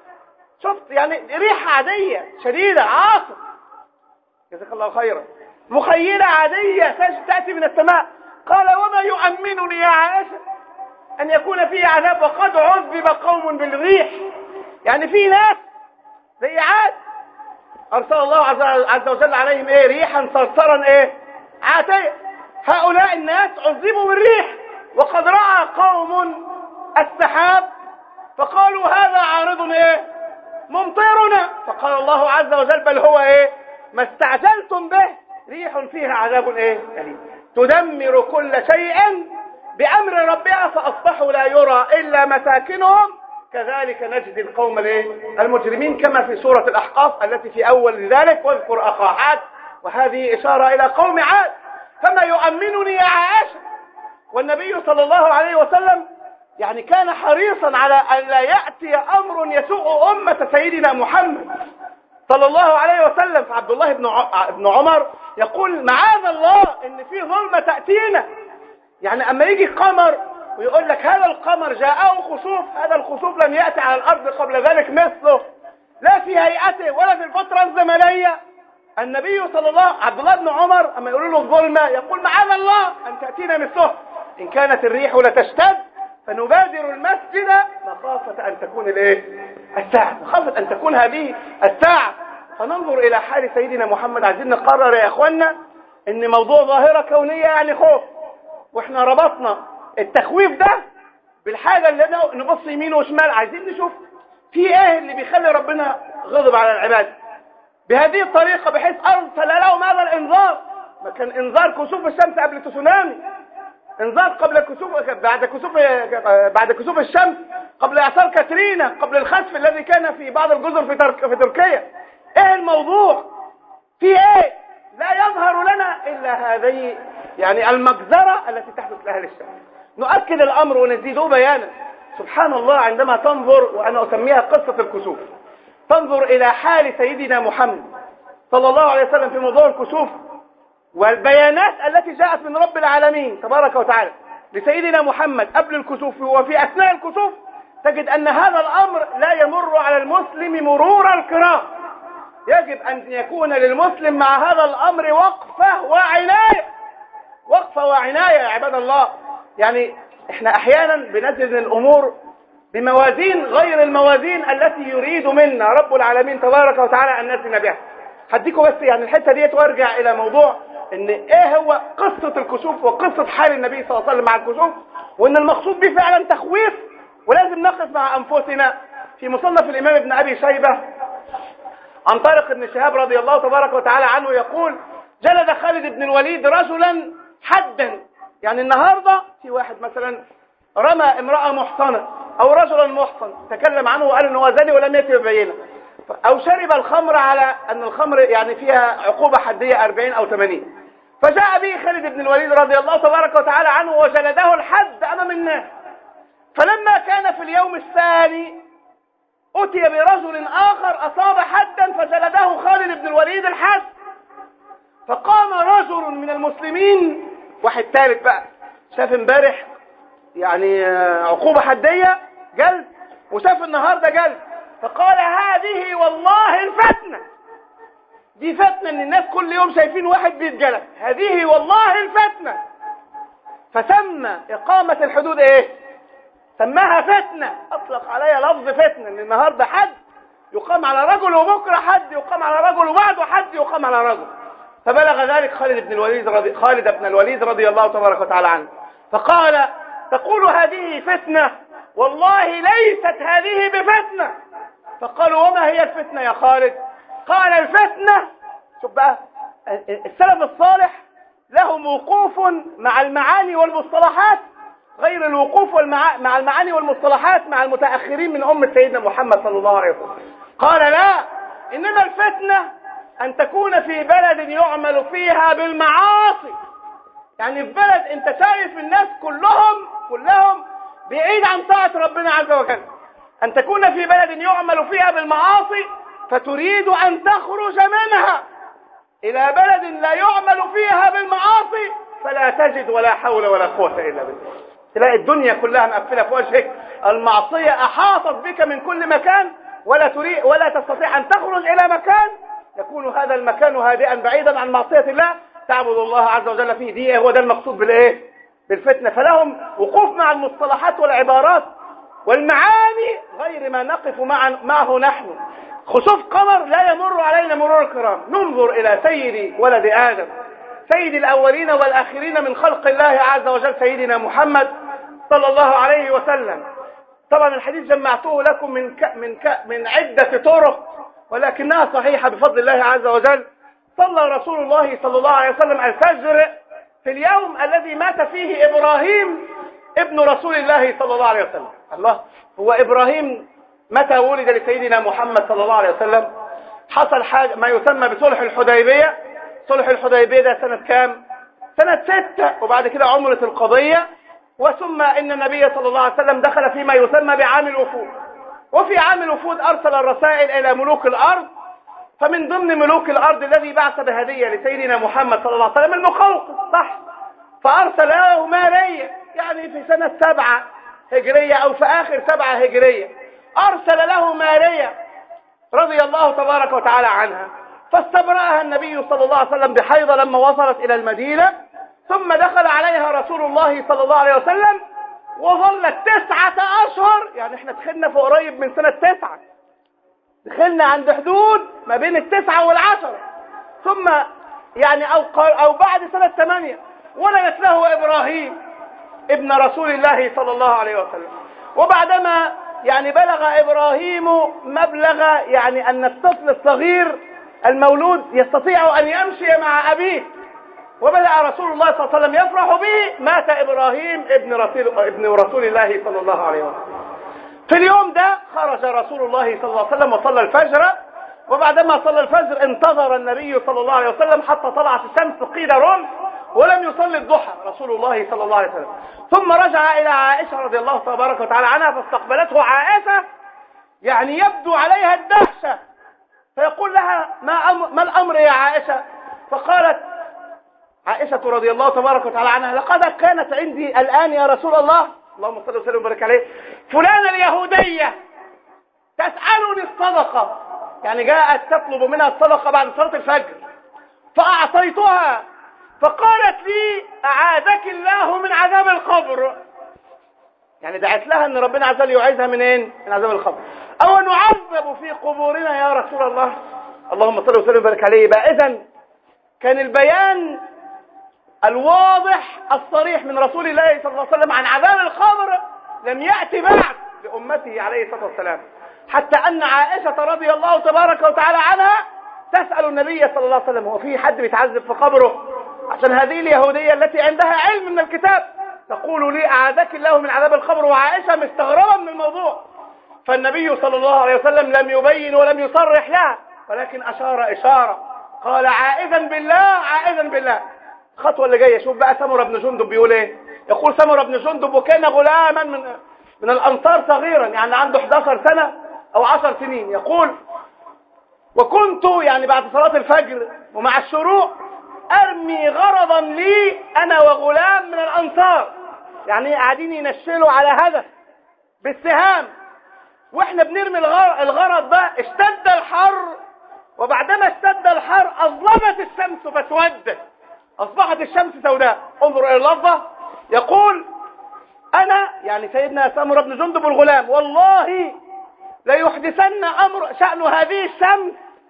شفت يعني ريحة عادية شديدة عاصف، جزاك الله خيرا، مخيلة عادية تأتي من السماء. قال وما يؤمنني يا عائشة أن يكون فيه عذاب وقد عذب قوم بالريح، يعني في ناس زي عاد أرسل الله عز وجل عليهم إيه؟ ريحا صرصرا إيه؟ عاتية. هؤلاء الناس عذبوا بالريح، وقد رأى قوم السحاب فقالوا هذا عارض إيه؟ ممطرنا، فقال الله عز وجل بل هو إيه؟ ما استعجلتم به ريح فيها عذاب إيه؟ أليم تدمر كل شيء بأمر ربها فأصبحوا لا يرى إلا مساكنهم كذلك نجزي القوم المجرمين، كما في سورة الأحقاف التي في أول ذلك واذكر أخا عاد، وهذه إشارة إلى قوم عاد. فما يؤمنني يا عائشة والنبي صلى الله عليه وسلم يعني كان حريصا على أن لا يأتي أمر يسوء أمة سيدنا محمد صلى الله عليه وسلم. فعبد الله بن عمر يقول معاذ الله إن في ظلمة تأتينا. يعني أما يجي قمر ويقول لك هذا القمر جاءه خسوف، هذا الخسوف لم يأتي على الأرض قبل ذلك مثله، لا في هيئته ولا في الفترة الزمنية. النبي صلى الله عبد الله بن عمر أما يقولوا له الظلمة يقول معاذ الله أن تأتينا مثله، إن كانت الريح لتشتد فنبادر المسجد مخافة أن تكون الايه الساعة، مخافة أن تكون هذه الساعة. فننظر إلى حال سيدنا محمد. عايزين نقرر يا إخوانا إن موضوع ظاهرة كونية يعني خوف، وإحنا ربطنا التخويف ده بالحاجة اللي نبص يمين وشمال. عايزين نشوف في إيه اللي بيخلي ربنا غضب على العباد بهذه الطريقة، بحيث أرسل لهم هذا الإنذار. ما كان إنذار كسوف الشمس قبل تسونامي، انذار قبل كسوف بعد كسوف بعد كسوف الشمس، قبل اعصار كاترينا، قبل الخسف الذي كان في بعض الجزر في, ترك في تركيا. ايه الموضوع؟ في ايه؟ لا يظهر لنا الا هذه يعني المجزرة التي تحدث لأهل الشام. نؤكد الامر ونزيده بيانا. سبحان الله، عندما تنظر، وانا اسميها قصة الكسوف، تنظر الى حال سيدنا محمد صلى الله عليه وسلم في موضوع الكسوف والبيانات التي جاءت من رب العالمين تبارك وتعالى لسيدنا محمد قبل الكسوف وفي أثناء الكسوف، تجد أن هذا الأمر لا يمر على المسلم مرور الكرام. يجب أن يكون للمسلم مع هذا الأمر وقفة وعناية، وقفة وعناية يا عباد الله. يعني احنا أحيانا بنزل الأمور بموازين غير الموازين التي يريد منا رب العالمين تبارك وتعالى أن نسن بها. هديكم بس يعني الحتة ديت وارجع إلى موضوع ان ايه هو قصة الكسوف وقصة حال النبي صلى الله عليه وسلم مع الكسوف، وان المقصود به فعلا تخويف، ولازم نقف مع انفسنا. في مصنف الامام ابن ابي شيبة عن طارق بن شهاب رضي الله تبارك وتعالى عنه يقول جلد خالد بن الوليد رجلا حدا. يعني النهاردة في واحد مثلا رمى امرأة محصنة او رجلا محصن، تكلم عنه وقال انه زاني ولم يتم بينه، او شرب الخمر على ان الخمر يعني فيها عقوبة حدية أربعين او ثمانين، فجاء به خالد بن الوليد رضي الله تبارك وتعالى عنه وجلده الحد امام الناس. فلما كان في اليوم الثاني اتي برجل اخر اصاب حدا فجلده خالد بن الوليد الحد. فقام رجل من المسلمين، واحد ثالث بقى، شاف امبارح يعني عقوبة حدية جلد، وشاف النهاردة جلد، فقال هذه والله الفتنة، دي فتنة ان الناس كل يوم شايفين واحد بيتجلد، هذه والله الفتنة. فسمى اقامة الحدود ايه؟ سماها فتنة، اطلق عليها لفظ فتنة، ان النهاردة حد يقام على رجل وبكرة حد يقام على رجل وبعده حد يقام على رجل. فبلغ ذلك خالد بن الوليد رضي خالد بن الوليد رضي الله تبارك وتعالى عنه، فقال تقول هذه فتنة؟ والله ليست هذه بفتنة. فقالوا وما هي الفتنة يا خالد؟ قال الفتنة، شوف بقى السلف الصالح لهم وقوف مع المعاني والمصطلحات غير الوقوف والمع... مع المعاني والمصطلحات مع المتأخرين من أمة سيدنا محمد صلى الله عليه وسلم. قال لا، إنما الفتنة أن تكون في بلد يعمل فيها بالمعاصي. يعني في بلد أنت شايف الناس كلهم كلهم بعيد عن طاعة ربنا عز وجل، أن تكون في بلد يعمل فيها بالمعاصي فتريد أن تخرج منها إلى بلد لا يعمل فيها بالمعاصي، فلا تجد ولا حول ولا قوة إلا بالله. تلاقي الدنيا كلها مقفلة في وجهك، المعصية أحاطت بك من كل مكان، ولا تريد ولا تستطيع أن تخرج إلى مكان يكون هذا المكان هادئا بعيدا عن معصية الله تعبد الله عز وجل فيه. دي هو ده المقصود بالإيه؟ بالفتنة. فلهم وقوف مع المصطلحات والعبارات والمعاني غير ما نقف مع معه نحن. خسوف قمر لا يمر علينا مرور الكرام. ننظر إلى سيد ولد آدم، سيد الأولين والآخرين من خلق الله عز وجل، سيدنا محمد صلى الله عليه وسلم. طبعا الحديث جمعته لكم من ك... من ك... من عدة طرق، ولكنها صحيحة بفضل الله عز وجل. صلى رسول الله صلى الله عليه وسلم الفجر في اليوم الذي مات فيه إبراهيم ابن رسول الله صلى الله عليه وسلم. الله، هو إبراهيم متى ولد لسيدنا محمد صلى الله عليه وسلم؟ حصل حاجة ما يسمى بصلح الحديبية. صلح الحديبية ده سنة كام؟ سنة ستة، وبعد كده عمرة القضية وثم إن النبي صلى الله عليه وسلم دخل فيما يسمى بعام الوفود، وفي عام الوفود أرسل الرسائل إلى ملوك الأرض، فمن ضمن ملوك الأرض الذي بعث بهدية لسيدنا محمد صلى الله عليه وسلم المقوقس، صح؟ فأرسل له ماريا، يعني في سنة سبعة هجرية أو في آخر سبعة هجرية، أرسل له ماريا رضي الله تبارك وتعالى عنها، فاستبرأها النبي صلى الله عليه وسلم بحيضة لما وصلت إلى المدينة، ثم دخل عليها رسول الله صلى الله عليه وسلم وظلت تسعة أشهر، يعني احنا دخلنا في قريب من سنة تسعة، دخلنا عند حدود ما بين التسعة والعشرة، ثم يعني أو, أو بعد سنة ثمانية ولدت له إبراهيم ابن رسول الله صلى الله عليه وسلم. وبعدما يعني بلغ إبراهيم مبلغ يعني أن الطفل الصغير المولود يستطيع أن يمشي مع أبيه، وبدأ رسول الله صلى الله عليه وسلم يفرح به، مات إبراهيم ابن رسول, ابن رسول الله صلى الله عليه وسلم. في اليوم ده خرج رسول الله صلى الله عليه وسلم وصلى الفجر، وبعدما صلى الفجر انتظر النبي صلى الله عليه وسلم حتى طلعت الشمس قيل رمح، ولم يصلي الضحى رسول الله صلى الله عليه وسلم. ثم رجع إلى عائشة رضي الله تبارك وتعالى عنها، فاستقبلته عائشة يعني يبدو عليها الدهشة، فيقول لها ما, أم ما الأمر يا عائشة؟ فقالت عائشة رضي الله تبارك وتعالى عنها لقد كانت عندي الآن يا رسول الله، اللهم صل وسلم وبارك عليه، فلانة اليهودية تسألني الصدقة، يعني جاءت تطلب منها الصدقة بعد صلاة الفجر، فأعطيتها، فقالت لي أعاذك الله من عذاب القبر، يعني دعت لها أن ربنا عز وجل يعيذها منين؟ من عذاب القبر. أو نعذب في قبورنا يا رسول الله، اللهم صل وسلم وبارك عليه. بقى إذن كان البيان الواضح الصريح من رسول الله صلى الله عليه وسلم عن عذاب القبر لم يأتي بعد لأمته عليه الصلاة والسلام، حتى أن عائشة رضي الله تبارك وتعالى عنها تسأل النبي صلى الله عليه وسلم هو في حد بيتعذب في قبره؟ عشان هذه اليهودية التي عندها علم من الكتاب تقول لي أعاذك الله من عذاب القبر، وعائشة مستغربة من الموضوع. فالنبي صلى الله عليه وسلم لم يبين ولم يصرح لها، ولكن أشار إشارة، قال عائذا بالله عائذا بالله. الخطوة اللي جاية شوف بقى سمرة بن جندب بيقول ايه. يقول سمرة بن جندب وكان غلاما من من الأنصار صغيرا، يعني عنده إحدى عشرة سنة أو عشر سنين. يقول وكنت يعني بعد صلاة الفجر ومع الشروق أرمي غرضا لي أنا وغلام من الأنصار، يعني قاعدين ينشلوا على هدف بالسهام، واحنا بنرمي الغرض ده اشتد الحر، وبعدما اشتد الحر أظلمت الشمس فاسودت، أصبحت الشمس سوداء. انظر إلى اللفظة، يقول أنا يعني سيدنا سمرة بن جندب الغلام والله ليحدثن أمر شأن هذه الشمس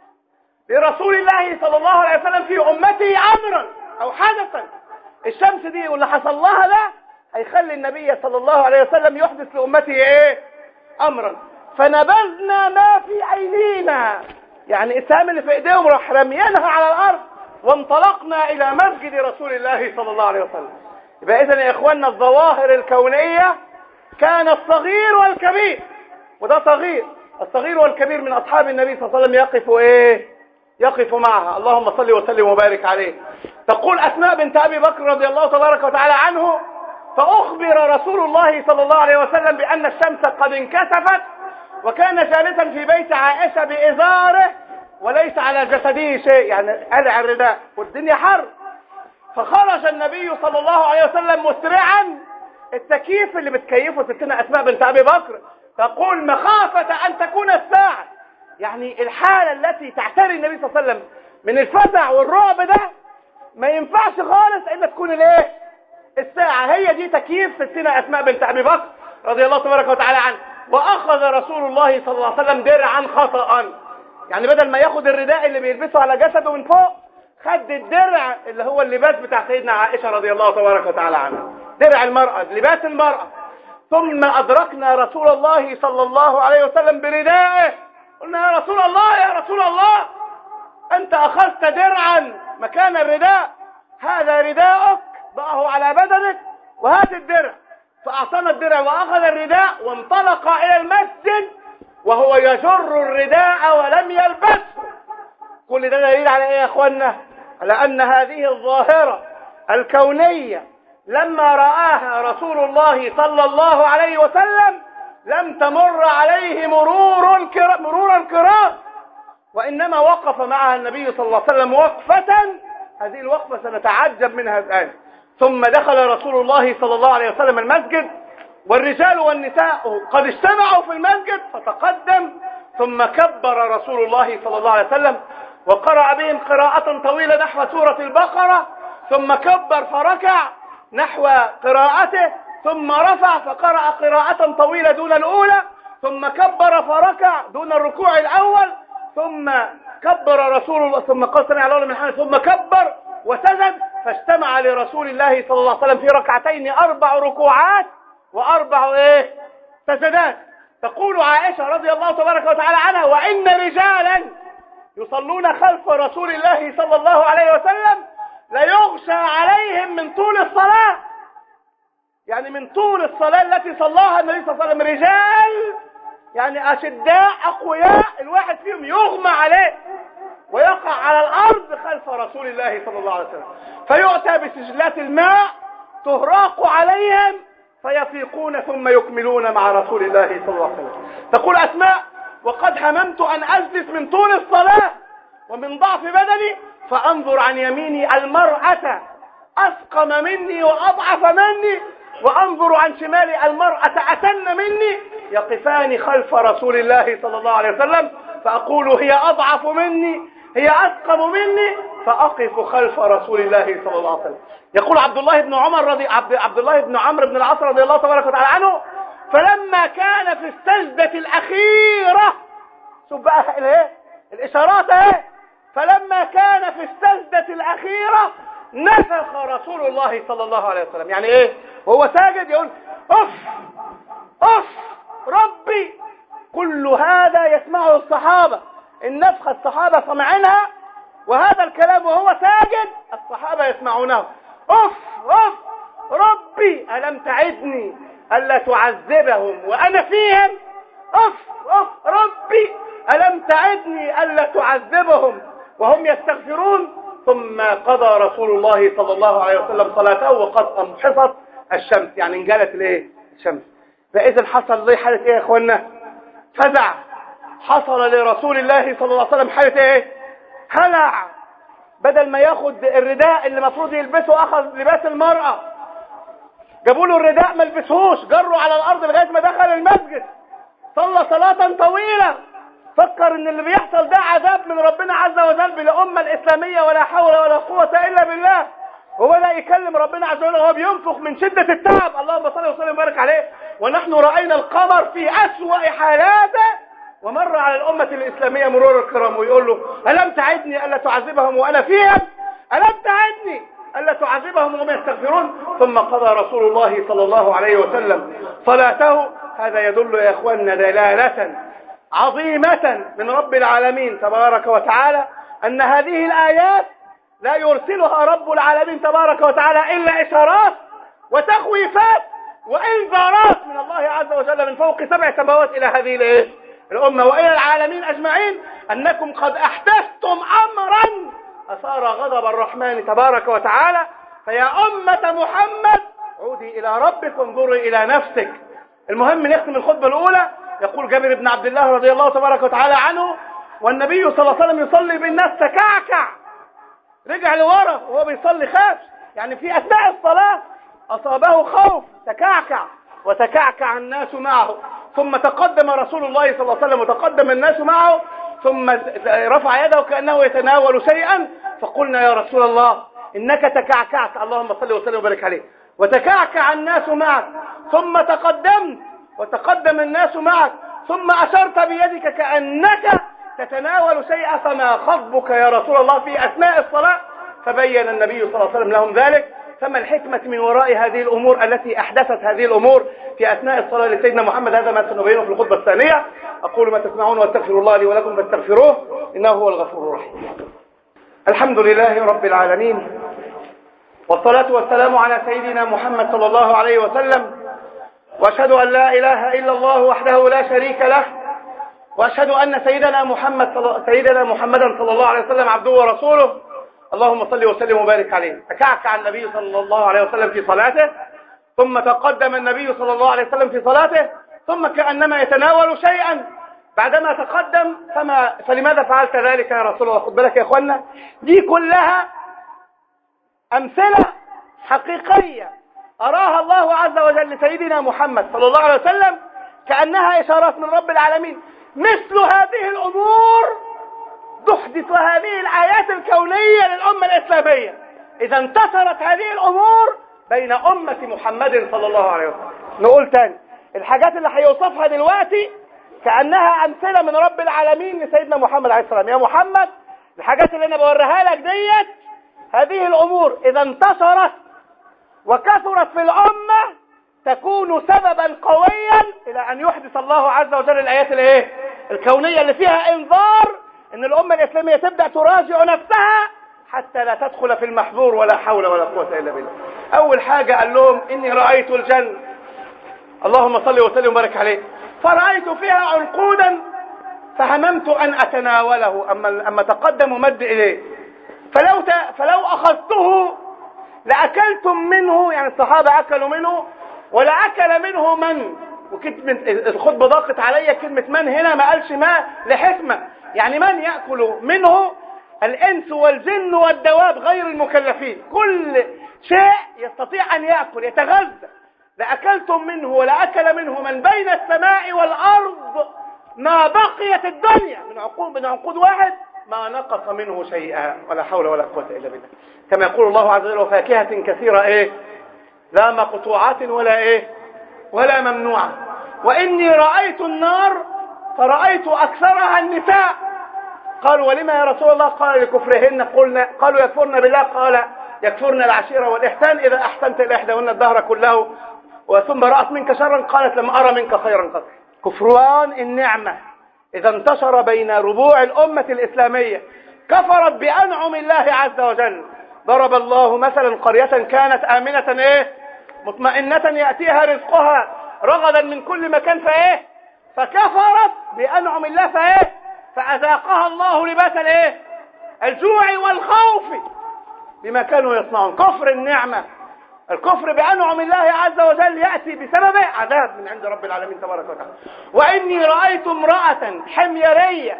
لرسول الله صلى الله عليه وسلم في أمته أمرا أو حدثا. الشمس دي واللي حصل لها ده هيخلي النبي صلى الله عليه وسلم يحدث لأمته إيه؟ أمرا. فنبذنا ما في أيدينا، يعني السهام اللي في إيديهم راح رميانها على الأرض، وانطلقنا إلى مسجد رسول الله صلى الله عليه وسلم. يبقى إذن يا إخواننا الظواهر الكونية كان الصغير والكبير، وده صغير، الصغير والكبير من أصحاب النبي صلى الله عليه وسلم يقفوا إيه؟ يقفوا معها. اللهم صل وسلم وبارك عليه. تقول أسماء بنت أبي بكر رضي الله تبارك وتعالى عنه فأخبر رسول الله صلى الله عليه وسلم بأن الشمس قد انكسفت، وكان جالسا في بيت عائشة بإزاره وليس على جسده شيء، يعني قلع الرداء والدنيا حر. فخرج النبي صلى الله عليه وسلم مسرعا، التكييف اللي بتكيفه ستنا أسماء بنت أبي بكر تقول مخافة أن تكون الساعة، يعني الحالة التي تعتري النبي صلى الله عليه وسلم من الفزع والرعب ده ما ينفعش خالص إلا تكون الايه؟ الساعة. هي دي تكييف ستنا أسماء بنت أبي بكر رضي الله تبارك وتعالى عنه. وأخذ رسول الله صلى الله عليه وسلم درعا خطأ، يعني بدل ما ياخد الرداء اللي بيلبسه على جسده من فوق خد الدرع اللي هو اللباس بتاع سيدنا عائشة رضي الله تبارك وتعالى عنها، درع المرأة، لباس المرأة. ثم أدركنا رسول الله صلى الله عليه وسلم بردائه، قلنا يا رسول الله يا رسول الله أنت أخذت درعا مكان الرداء، هذا رداءك ضعه على بدنك وهات الدرع. فأعطانا الدرع وأخذ الرداء وانطلق إلى المسجد وهو يجر الرداء ولم يلبسه. كل ده دليل على ايه يا اخوانا؟ على ان هذه الظاهرة الكونية لما رآها رسول الله صلى الله عليه وسلم لم تمر عليه مرور كرام مرورا كرام، وإنما وقف معها النبي صلى الله عليه وسلم وقفة، هذه الوقفة سنتعجب منها الآن. ثم دخل رسول الله صلى الله عليه وسلم المسجد والرجال والنساء قد اجتمعوا في المسجد، فتقدم ثم كبر رسول الله صلى الله عليه وسلم وقرأ بهم قراءة طويلة نحو سورة البقرة، ثم كبر فركع نحو قراءته، ثم رفع فقرأ قراءة طويلة دون الأولى، ثم كبر فركع دون الركوع الأول، ثم كبر رسول الله ثم قال سمع الله لمن حمده، ثم كبر وسجد، فاجتمع لرسول الله صلى الله عليه وسلم في ركعتين أربع ركوعات وأربع إيه سجدات. تقول عائشة رضي الله تبارك وتعالى عنها: وإن رجالا يصلون خلف رسول الله صلى الله عليه وسلم ليغشى عليهم من طول الصلاة، يعني من طول الصلاة التي صلاها النبي صلى الله عليه وسلم، رجال يعني أشداء أقوياء، الواحد فيهم يغمى عليه ويقع على الأرض خلف رسول الله صلى الله عليه وسلم، فيؤتى بسجلات الماء تهراق عليهم فيفيقون ثم يكملون مع رسول الله صلى الله عليه وسلم. تقول أسماء: وقد هممت أن أجلس من طول الصلاة ومن ضعف بدني فأنظر عن يميني المرأة أسقم مني وأضعف مني، وأنظر عن شمالي المرأة أسن مني، يقفان خلف رسول الله صلى الله عليه وسلم، فأقول هي أضعف مني هي أسقم مني، فأقف خلف رسول الله صلى الله عليه وسلم. يقول عبد الله بن عمر رضي عبد, عبد الله بن عمرو بن العاص رضي الله تبارك وتعالى عنه: فلما كان في السجدة الأخيرة، شوف بقى الايه الإشارات اهي، فلما كان في السجدة الأخيرة نفخ رسول الله صلى الله عليه وسلم. يعني ايه؟ وهو ساجد يقول: أف أف ربي. كل هذا يسمعه الصحابة، النفخة الصحابة سمعينها، وهذا الكلام وهو ساجد الصحابة يسمعونه. أف أف ربي ألم تعدني ألا تعذبهم وأنا فيهم؟ أف أف ربي ألم تعدني ألا تعذبهم وهم يستغفرون؟ ثم قضى رسول الله صلى الله عليه وسلم صلاته وقد انحصت الشمس، يعني انجلت الايه الشمس. فإذا حصل ليه حالة ايه يا اخوانا؟ فزع. حصل لرسول الله صلى الله عليه وسلم حالة ايه؟ هلع. بدل ما ياخد الرداء اللي المفروض يلبسه اخذ لباس المرأة، جابوا له الرداء ما لبسهوش، جروا على الارض لغاية ما دخل المسجد، صلى صلاة طويلة، فكر ان اللي بيحصل ده عذاب من ربنا عز وجل بالأمة الإسلامية، ولا حول ولا قوة إلا بالله، وبدأ يكلم ربنا عز وجل وهو بينفخ من شدة التعب. اللهم صل وسلم وبارك عليه. ونحن رأينا القمر في أسوأ حالاته، ومر على الأمة الإسلامية مرور الكرام ويقول له: ألم تعدني ألا تعذبهم وأنا فيهم؟ ألم تعدني ألا تعذبهم وهم يستغفرون؟ ثم قضى رسول الله صلى الله عليه وسلم صلاته. هذا يدل يا إخواننا دلالة عظيمة من رب العالمين تبارك وتعالى أن هذه الآيات لا يرسلها رب العالمين تبارك وتعالى إلا إشارات وتخويفات وإنذارات من الله عز وجل من فوق سبع سماوات إلى هذه الإيه؟ الأمة وإلى العالمين أجمعين، أنكم قد أحدثتم أمرا أثار غضب الرحمن تبارك وتعالى، فيا أمة محمد عودي إلى ربك وانظري إلى نفسك. المهم نختم الخطبة الأولى. يقول جابر بن عبد الله رضي الله تبارك وتعالى عنه: والنبي صلى الله عليه وسلم يصلي بالناس تكعكع، رجع لورا وهو بيصلي خاف، يعني في أثناء الصلاة أصابه خوف تكعكع، وتكعكع الناس معه، ثم تقدم رسول الله صلى الله عليه وسلم وتقدم الناس معه، ثم رفع يده كأنه يتناول شيئا، فقلنا: يا رسول الله إنك تكعكعت، اللهم صل وسلم وبارك عليه، وتكعكع الناس معك، ثم تقدمت وتقدم الناس معك، ثم أشرت بيدك كأنك تتناول شيئا، فما خطبك يا رسول الله في أثناء الصلاة؟ فبين النبي صلى الله عليه وسلم لهم ذلك. فما الحكمة من وراء هذه الأمور التي أحدثت هذه الأمور في أثناء الصلاة لسيدنا محمد؟ هذا ما سنبينه في الخطبة الثانية. أقول ما تسمعون واستغفر الله لي ولكم فاستغفروه إنه هو الغفور الرحيم. الحمد لله رب العالمين، والصلاة والسلام على سيدنا محمد صلى الله عليه وسلم، وأشهد أن لا إله إلا الله وحده لا شريك له، وأشهد أن سيدنا محمد سيدنا محمدا صلى الله عليه وسلم عبده ورسوله. اللهم صل وسلم وبارك عليه. تكعكع النبي صلى الله عليه وسلم في صلاته، ثم تقدم النبي صلى الله عليه وسلم في صلاته، ثم كأنما يتناول شيئا بعدما تقدم. فما فلماذا فعلت ذلك يا رسول الله؟ خد بالك يا اخوانا، دي كلها أمثلة حقيقية أراها الله عز وجل لسيدنا محمد صلى الله عليه وسلم كأنها إشارات من رب العالمين. مثل هذه الأمور تحدث هذه الآيات الكونية للأمة الإسلامية إذا انتصرت هذه الأمور بين أمة محمد صلى الله عليه وسلم. نقول تاني، الحاجات اللي هيوصفها دلوقتي كأنها أمثلة من رب العالمين لسيدنا محمد عليه السلام. يا محمد، الحاجات اللي أنا بوريها لك ديت، هذه الأمور إذا انتصرت وكثرت في الأمة تكون سببا قويا إلى أن يحدث الله عز وجل الآيات الايه الكونية اللي فيها إنذار إن الأمة الإسلامية تبدأ تراجع نفسها حتى لا تدخل في المحظور. ولا حول ولا قوة إلا بالله. أول حاجة قال لهم إني رأيت الجنة، اللهم صل وسلم وبارك عليه، فرأيت فيها عنقودا فهممت أن أتناوله. أما أما تقدم ومد إليه، فلو ت... فلو أخذته لأكلتم منه، يعني الصحابة أكلوا منه، ولا أكل منه من. وكلمة الخطبة ضاقت عليا، كلمة من هنا ما قالش ما لحكمة، يعني من يأكل منه؟ الإنس والجن والدواب غير المكلفين، كل شيء يستطيع أن يأكل يتغذى. لأكلتم منه ولا أكل منه من بين السماء والأرض ما بقيت الدنيا من عقود من عقود واحد ما نقص منه شيئا. ولا حول ولا قوة إلا بالله. كما يقول الله عز وجل: وفاكهة كثيرة إيه لا مقطوعات ولا إيه ولا ممنوعة. وإني رأيت النار فرأيت أكثرها النساء. قالوا: ولما يا رسول الله؟ قال: لكفرهن. قلنا قالوا: يكفرن بالله؟ قال: يكفرن العشيرة والإحسان إذا أحسنت إلى إحداهن الدهر كله وثم رأت منك شرا قالت: لم أرى منك خيرا قط. كفران النعمة إذا انتشر بين ربوع الأمة الإسلامية، كفرت بأنعم الله عز وجل. ضرب الله مثلا قرية كانت آمنة إيه مطمئنة يأتيها رزقها رغدا من كل مكان فإيه فكفرت بأنعم الله فإيه فأذاقها الله لباس الإيه الجوع والخوف بما كانوا يصنعون. كفر النعمة، الكفر بأنعم الله عز وجل يأتي بسببه عذاب من عند رب العالمين تبارك وتعالى. وإني رأيت امرأة حميرية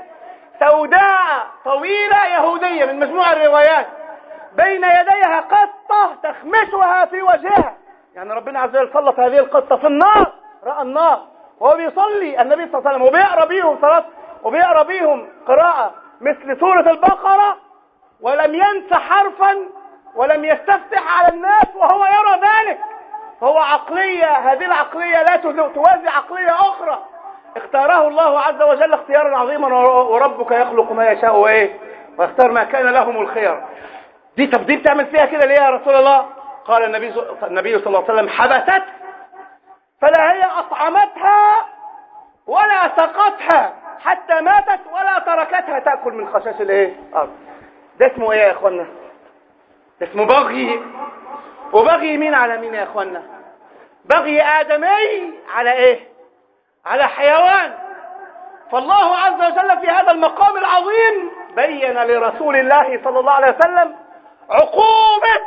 سوداء طويلة يهودية من مجموع الروايات بين يديها قطة تخمشها في وجهها، يعني ربنا عز وجل سلط هذه القطة في النار، رأى النار وهو بيصلي النبي صلى الله عليه وسلم وبيقرأ بيهم صلاة وبيقرأ بيهم قراءة مثل سورة البقرة، ولم ينس حرفا ولم يستفتح على الناس وهو يرى ذلك. فهو عقلية، هذه العقلية لا توازي عقلية أخرى اختاره الله عز وجل اختيارا عظيما. وربك يخلق ما يشاء وإيه ويختار ما كان لهم الخير. دي طب دي بتعمل فيها كده ليه يا رسول الله؟ قال النبي النبي صلى الله عليه وسلم: حبست فلا هي أطعمتها ولا سقتها حتى ماتت ولا تركتها تأكل من خشاش الايه الأرض. ده اسمه ايه يا اخوانا؟ ده اسمه بغي. وبغي مين على مين يا اخوانا؟ بغي آدمي على ايه؟ على حيوان. فالله عز وجل في هذا المقام العظيم بين لرسول الله صلى الله عليه وسلم عقوبة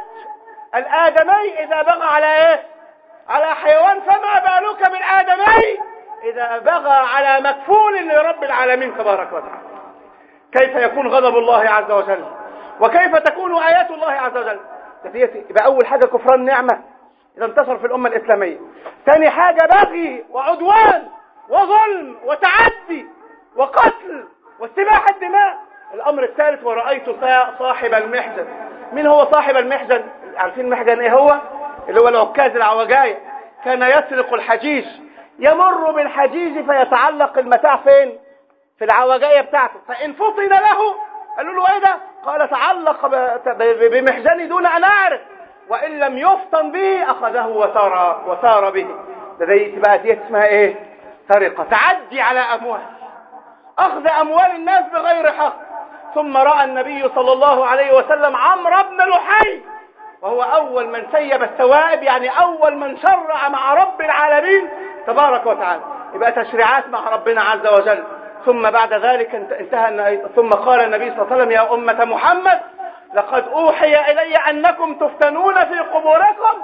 الآدمي إذا بغى على ايه؟ على حيوان، فما بالك من آدمي إذا بغى على مكفول لرب العالمين تبارك وتعالى. كيف يكون غضب الله عز وجل وكيف تكون آيات الله عز وجل؟ يبقى أول حاجة كفران نعمة إذا انتصر في الأمة الإسلامية. ثاني حاجة بغي وعدوان وظلم وتعدي وقتل واستباحة الدماء. الأمر الثالث: ورأيت صاحب المحجن. من هو صاحب المحجن؟ عارفين المحجن إيه هو؟ اللي هو العكاز العوجاية، كان يسرق الحجيج، يمر بالحجيج فيتعلق المتاع فين؟ في العوجاية بتاعته، فإن فطن له قالوا له: ايه ده؟ قال: تعلق بمحجني دون أن أعرف، وإن لم يفطن به أخذه وسار وسار به. ده دي تبقى دي اسمها ايه؟ سرقة، تعدي على أموال، أخذ أموال الناس بغير حق. ثم رأى النبي صلى الله عليه وسلم عمرو بن لحي وهو أول من سيب الثوائب، يعني أول من شرع مع رب العالمين تبارك وتعالى. يبقى تشريعات مع ربنا عز وجل. ثم بعد ذلك انتهى ثم قال النبي صلى الله عليه وسلم: يا أمة محمد لقد أوحي إلي أنكم تفتنون في قبوركم،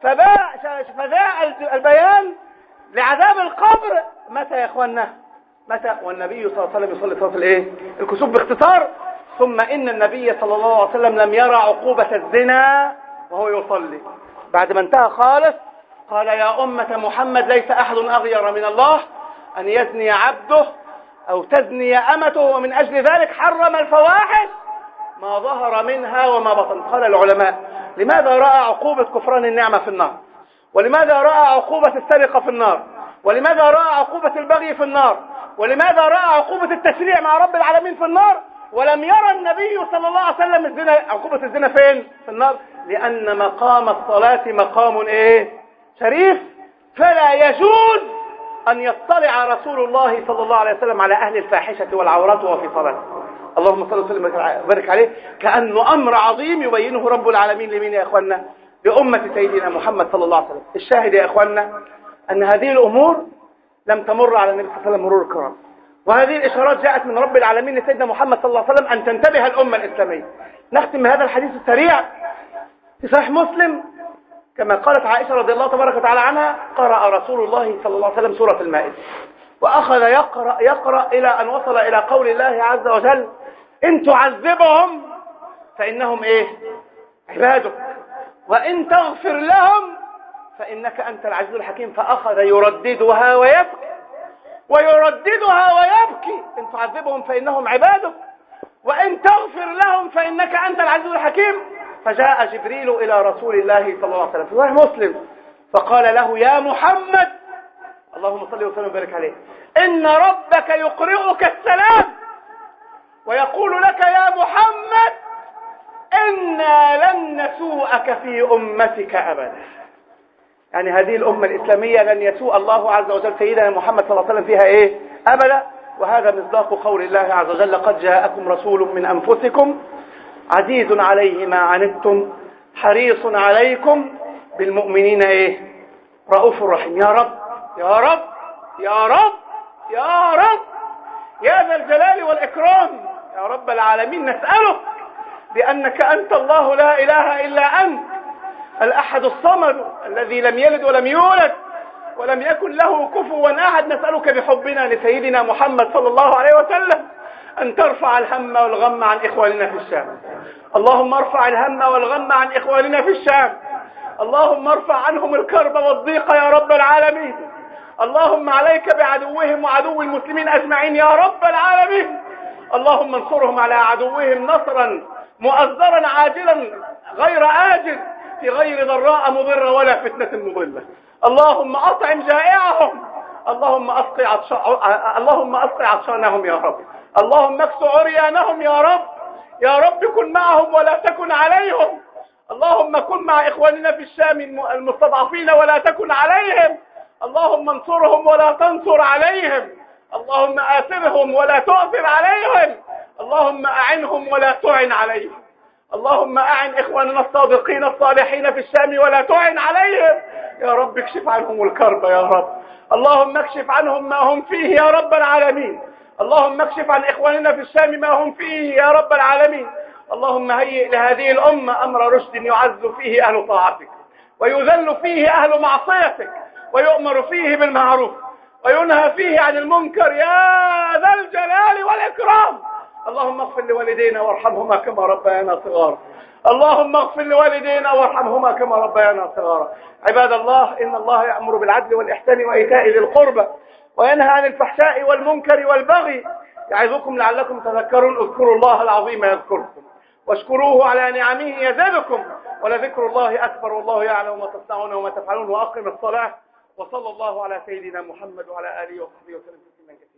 فذاع البيان لعذاب القبر متى يا إخواننا؟ متى؟ والنبي صلى الله عليه وسلم يصلي صلاة الإيه؟ الكسوف باختصار. ثم إن النبي صلى الله عليه وسلم لم يرى عقوبة الزنا وهو يصلي. بعد ما انتهى خالص قال يا أمة محمد ليس أحد أغير من الله أن يزني عبده أو تزني أمته، ومن أجل ذلك حرم الفواحش ما ظهر منها وما بطن. قال العلماء لماذا رأى عقوبة كفران النعمة في النار؟ ولماذا رأى عقوبة السرقة في النار؟ ولماذا رأى عقوبة البغي في النار؟ ولماذا رأى عقوبة التشريع مع رب العالمين في النار؟ ولم يرى النبي صلى الله عليه وسلم الزنا، عقوبة الزنا فين؟ في النار. لأن مقام الصلاة مقام إيه؟ شريف، فلا يجوز أن يطلع رسول الله صلى الله عليه وسلم على أهل الفاحشة والعورات وهو في صلاته. اللهم صل وسلم وبارك عليه. كأنه أمر عظيم يبينه رب العالمين لمين يا إخواننا؟ لأمة سيدنا محمد صلى الله عليه وسلم. الشاهد يا إخواننا أن هذه الأمور لم تمر على النبي صلى الله عليه وسلم مرور الكرام، وهذه الإشارات جاءت من رب العالمين لسيدنا محمد صلى الله عليه وسلم أن تنتبه الأمة الإسلامية. نختم بهذا الحديث السريع في صحيح مسلم كما قالت عائشة رضي الله تبارك وتعالى عنها: قرأ رسول الله صلى الله عليه وسلم سورة المائدة، وأخذ يقرأ يقرأ إلى أن وصل إلى قول الله عز وجل: إن تعذبهم فإنهم إيه؟ عبادك، وإن تغفر لهم فإنك أنت العزيز الحكيم. فأخذ يرددها ويبكي ويرددها ويبكي: إن تعذبهم فإنهم عبادك، وإن تغفر لهم فإنك أنت العزيز الحكيم. فجاء جبريل إلى رسول الله صلى الله عليه وسلم في صحيح مسلم فقال له: يا محمد، اللهم صل وسلم وبارك عليه، إن ربك يقرئك السلام ويقول لك يا محمد إنا لن نسوءك في أمتك أبدا. يعني هذه الأمة الإسلامية لن يسوء الله عز وجل سيدنا محمد صلى الله عليه وسلم فيها إيه؟ أبدا. وهذا مصداق قول الله عز وجل: قد جاءكم رسول من أنفسكم عزيز عليه ما عنتم حريص عليكم بالمؤمنين إيه؟ رؤوف رحيم. يا رب يا رب يا رب يا رب يا ذا الجلال والإكرام يا رب العالمين، نسألك بأنك أنت الله لا إله إلا أنت الأحد الصمد الذي لم يلد ولم يولد ولم يكن له كفوا أحد، نسألك بحبنا لسيدنا محمد صلى الله عليه وسلم أن ترفع الهم والغم عن إخواننا في الشام. اللهم ارفع الهم والغم عن إخواننا في الشام. اللهم ارفع عنهم الكرب والضيق يا رب العالمين. اللهم عليك بعدوهم وعدو المسلمين أجمعين يا رب العالمين. اللهم انصرهم على عدوهم نصرا مؤزرا عاجلا غير آجل في غير ضراء مضرة ولا فتنة مضلة. اللهم أطعم جائعهم، اللهم أسقي عطش... اللهم أسقي عطشانهم يا رب. اللهم اكس عريانهم يا رب. يا رب كن معهم ولا تكن عليهم. اللهم كن مع إخواننا في الشام المستضعفين ولا تكن عليهم. اللهم انصرهم ولا تنصر عليهم. اللهم آثرهم ولا تؤثر عليهم. اللهم أعنهم ولا تعن عليهم. اللهم أعن إخواننا الصادقين الصالحين في الشام ولا تعن عليهم. يا رب اكشف عنهم الكرب يا رب. اللهم اكشف عنهم ما هم فيه يا رب العالمين. اللهم اكشف عن إخواننا في الشام ما هم فيه يا رب العالمين. اللهم هيئ لهذه الأمة أمر رشد يعز فيه أهل طاعتك ويذل فيه أهل معصيتك ويؤمر فيه بالمعروف وينهى فيه عن المنكر يا ذا الجلال والإكرام. اللهم اغفر لوالدينا وارحمهما كما ربيانا صغارا. اللهم اغفر لوالدينا وارحمهما كما ربيانا صغارا. عباد الله، إن الله يأمر بالعدل والإحسان وإيتاء ذي القربى وينهى عن الفحشاء والمنكر والبغي يعظكم لعلكم تذكرون. اذكروا الله العظيم يذكركم واشكروه على نعمه يزدكم ولذكر الله أكبر والله يعلم ما تصنعون وما تفعلون. وأقم الصلاة. وصلى الله على سيدنا محمد وعلى آله وصحبه وسلم.